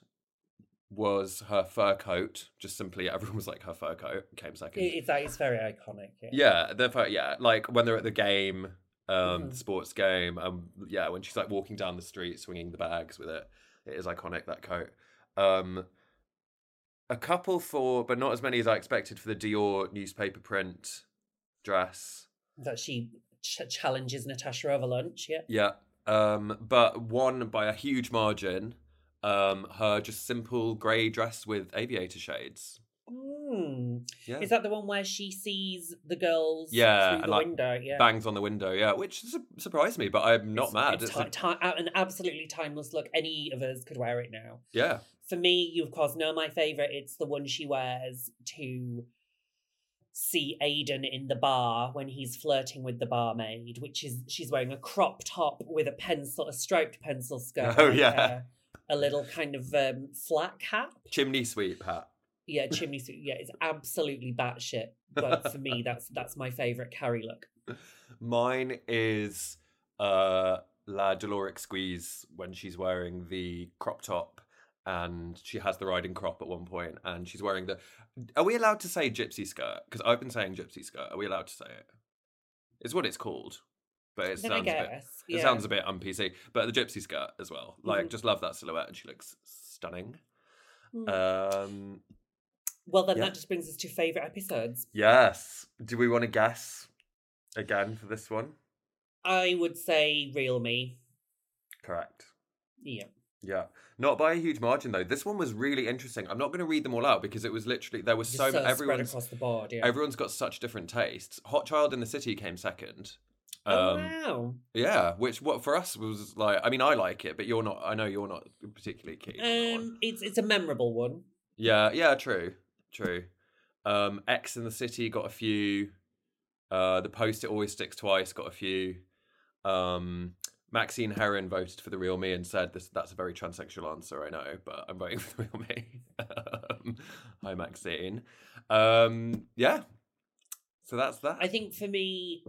was her fur coat. Just simply, everyone was like, her fur coat came second. It, it's, it's very iconic. Yeah. Yeah, the fur, yeah, like when they're at the game, um, Mhm. the sports game. Um, yeah, when she's like walking down the street, swinging the bags with it. It is iconic, that coat. Um, a couple for, but not as many as I expected for the Dior newspaper print dress. That she ch- challenges Natasha over lunch. Yeah. Yeah. Um, but one by a huge margin, um, her just simple grey dress with aviator shades. Mm. Yeah. Is that the one where she sees the girls Yeah, through and the like window? Yeah. bangs on the window, yeah, which su- surprised me, but I'm not It's- mad. It's It's ti- a- ti- an absolutely timeless look. Any of us could wear it now. yeah. For me, you of course know my favourite. It's the one she wears to see Aidan in the bar when he's flirting with the barmaid, which is she's wearing a crop top with a pencil, a striped pencil skirt. Oh, and, yeah. uh, a little kind of um, flat cap. Chimney sweep hat. Yeah, chimney suit. Yeah, it's absolutely batshit. But for me, that's that's my favourite Carrie look. Mine is uh, La Doloric Squeeze when she's wearing the crop top and she has the riding crop at one point and she's wearing the... Are we allowed to say gypsy skirt? Because I've been saying gypsy skirt. Are we allowed to say it? It's what it's called. But it Then I sounds a bit... guess, It yeah. sounds a bit un-P C. But the gypsy skirt as well. Like, Mhm. just love that silhouette and she looks stunning. Mm. Um, Well, then yeah. that just brings us to favourite episodes. yes. Do we want to guess again for this one? I would say Real Me. Correct. Yeah. Yeah. Not by a huge margin, though. This one was really interesting. I'm not going to read them all out because it was literally... There was Just so... so spread everyone's, across the board, yeah. everyone's got such different tastes. Hot Child in the City came second. Oh, Um, wow. Yeah, which what for us was like... I mean, I like it, but you're not... I know you're not particularly keen on that one. Um, it's it's a memorable one. Yeah, yeah, true. True. Um, X in the City got a few. Uh, the Post It Always Sticks Twice got a few. Um, Maxine Heron voted for The Real Me and said this that's a very transsexual answer, I know, but I'm voting for The Real Me. um, hi, Maxine. Um, yeah. So that's that. I think for me,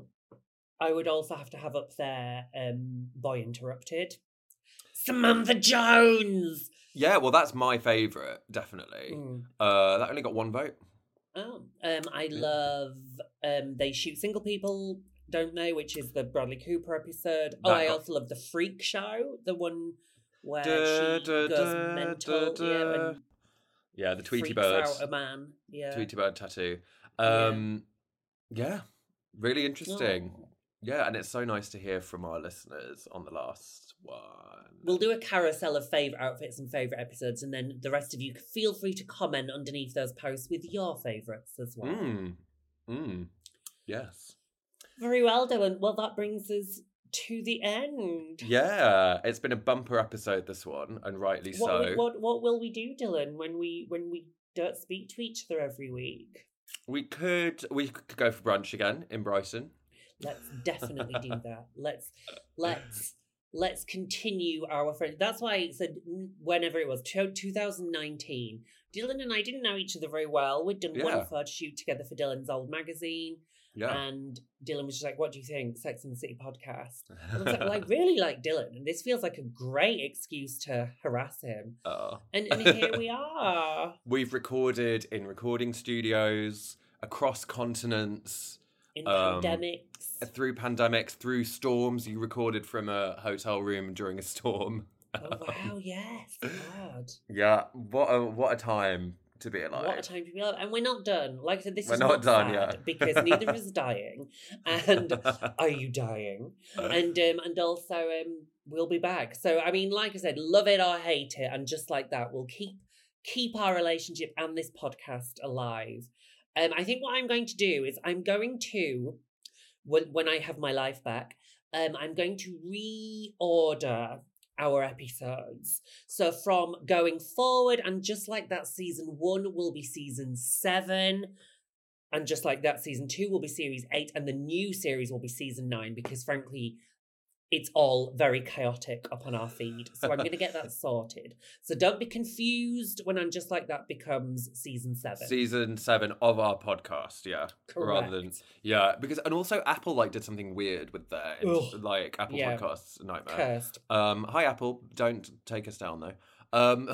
I would also have to have up there um, Boy Interrupted. Samantha Jones! Yeah, well, that's my favourite, definitely. Mm. Uh, that only got one vote. Oh, um, I love um, They Shoot Single People, Don't They, which is the Bradley Cooper episode. Oh, That I got- also love The Freak Show, the one where Da, she da, goes da, mental da, yeah, da. and Yeah, the Tweety freaks Bird. out a man. Yeah. Tweety Bird tattoo. Um, yeah, really interesting. Oh. Yeah, and it's so nice to hear from our listeners on the last one. We'll do a carousel of favourite outfits and favourite episodes, and then the rest of you feel free to comment underneath those posts with your favourites as well. Mm. Mm. Yes. Very well, Dylan. Well, that brings us to the end. Yeah, it's been a bumper episode, this one, and rightly What, so. what what will we do, Dylan, when we when we don't speak to each other every week? We could we could go for brunch again in Brighton. Let's definitely do that. Let's let's let's continue our friend. That's why I said whenever it was two thousand nineteen. Dylan and I didn't know each other very well. We'd done Yeah. one photo shoot together for Dylan's old magazine. Yeah. And Dylan was just like, "What do you think, Sex and the City podcast?" And I was like, "Well, I really like Dylan, and this feels like a great excuse to harass him." Oh. And and here we are We've recorded in recording studios across continents. in Um, pandemics. Through pandemics, through storms. You recorded from a hotel room during a storm. Oh wow! Yes, God. Yeah, what a what a time to be alive. What a time to be alive. And we're not done. Like I said, this We're is not not, done sad yet. because neither of us is dying. And are you dying? And um, and also um, we'll be back. So I mean, like I said, love it or hate it, and just like that, we'll keep keep our relationship and this podcast alive. Um, I think what I'm going to do is I'm going to when when I have my life back, um, I'm going to reorder our episodes. So from going forward, and just like that, season one will be season seven, and just like that, season two will be series eight, and the new series will be season nine, because frankly, it's all very chaotic up on our feed. So I'm going to get that sorted. So don't be confused when I'm Just Like That becomes season seven. Season seven of our podcast, yeah. Correct. Rather than, yeah, because, and also Apple like did something weird with their, Ugh. like, Apple Yeah. Podcasts, nightmare. Cursed. Um, hi, Apple, don't take us down, though. Um,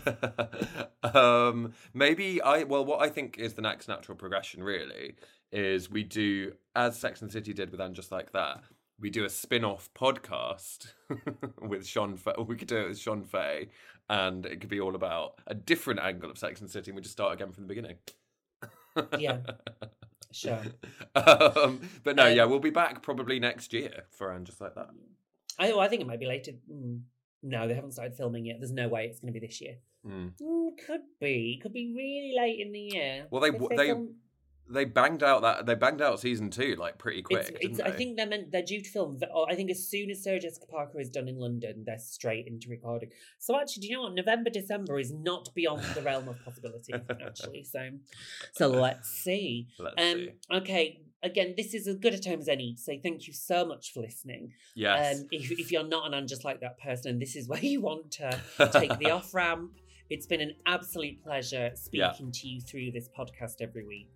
um, maybe I, well, what I think is the next natural progression, really, is we do, as Sex and the City did with And Just Like That, we do a spin-off podcast with Sean Fay. We could do it with Sean Fay, and it could be all about a different angle of Sex and the City, and we just start again from the beginning. Yeah, sure. Um, but no, Um, yeah, we'll be back probably next year for And Just Like That. I, oh, I think it might be later. Mm. No, they haven't started filming yet. There's no way it's going to be this year. Mm. Mm, could be. Could be really late in the year. Well, they If they film- they banged out that they banged out season two like pretty quick. It's, it's, didn't I they? think they're meant, they're due to film. I think as soon as Sarah Jessica Parker is done in London, they're straight into recording. So actually, do you know what? November, December is not beyond the realm of possibility. Actually, so so let's see. Let's um, see. Okay. Again, this is as good a time as any to say thank you so much for listening. Yes. Um, if, if you're not an And Just Like That person, and this is where you want to take the off ramp, it's been an absolute pleasure speaking to you through this podcast every week.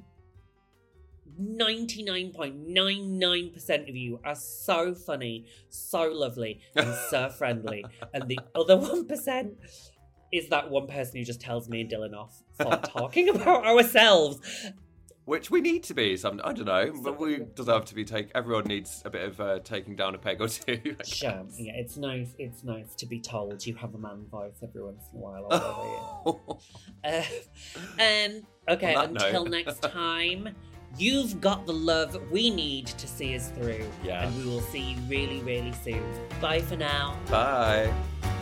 ninety-nine point nine nine percent of you are so funny, so lovely, and so friendly. And the other one percent is that one person who just tells me and Dylan off for talking about ourselves. Which we need to be. Some I don't know, but we deserve to be take. Everyone needs a bit of uh, taking down a peg or two. I Sure. guess. Yeah, it's nice. It's nice to be told you have a man voice every once in a while. Although uh, um. Okay. On that Until note. next time, you've got the love we need to see us through. Yeah. And we will see you really, really soon. Bye for now. Bye.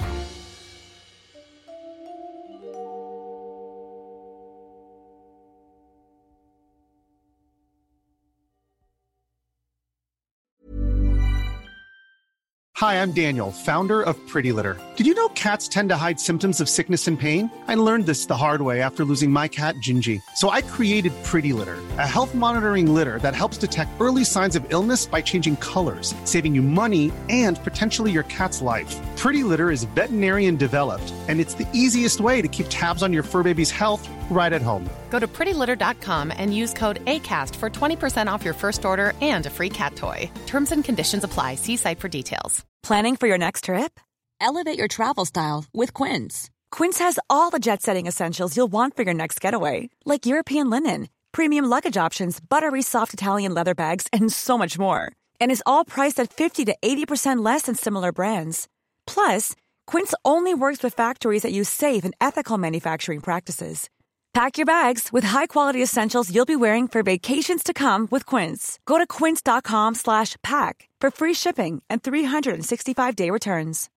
Hi, I'm Daniel, founder of Pretty Litter. Did you know cats tend to hide symptoms of sickness and pain? I learned this the hard way after losing my cat, Gingy. So I created Pretty Litter, a health monitoring litter that helps detect early signs of illness by changing colors, saving you money and potentially your cat's life. Pretty Litter is veterinarian developed, and it's the easiest way to keep tabs on your fur baby's health right at home. Go to pretty litter dot com and use code ACAST for twenty percent off your first order and a free cat toy. Terms and conditions apply. See site for details. Planning for your next trip? Elevate your travel style with Quince. Quince has all the jet-setting essentials you'll want for your next getaway, like European linen, premium luggage options, buttery soft Italian leather bags, and so much more. And is all priced at fifty to eighty percent less than similar brands. Plus, Quince only works with factories that use safe and ethical manufacturing practices. Pack your bags with high-quality essentials you'll be wearing for vacations to come with Quince. Go to quince dot com slash pack for free shipping and three sixty-five day returns.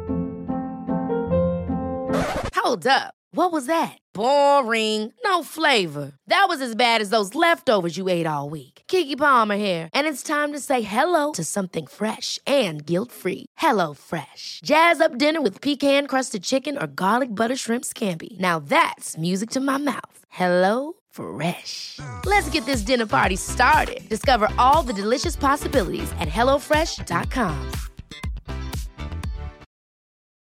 Hold up. What was that? Boring. No flavor. That was as bad as those leftovers you ate all week. Keke Palmer here, and it's time to say hello to something fresh and guilt-free. Hello Fresh. Jazz up dinner with pecan-crusted chicken or garlic butter shrimp scampi. Now that's music to my mouth. Hello Fresh. Let's get this dinner party started. Discover all the delicious possibilities at hello fresh dot com.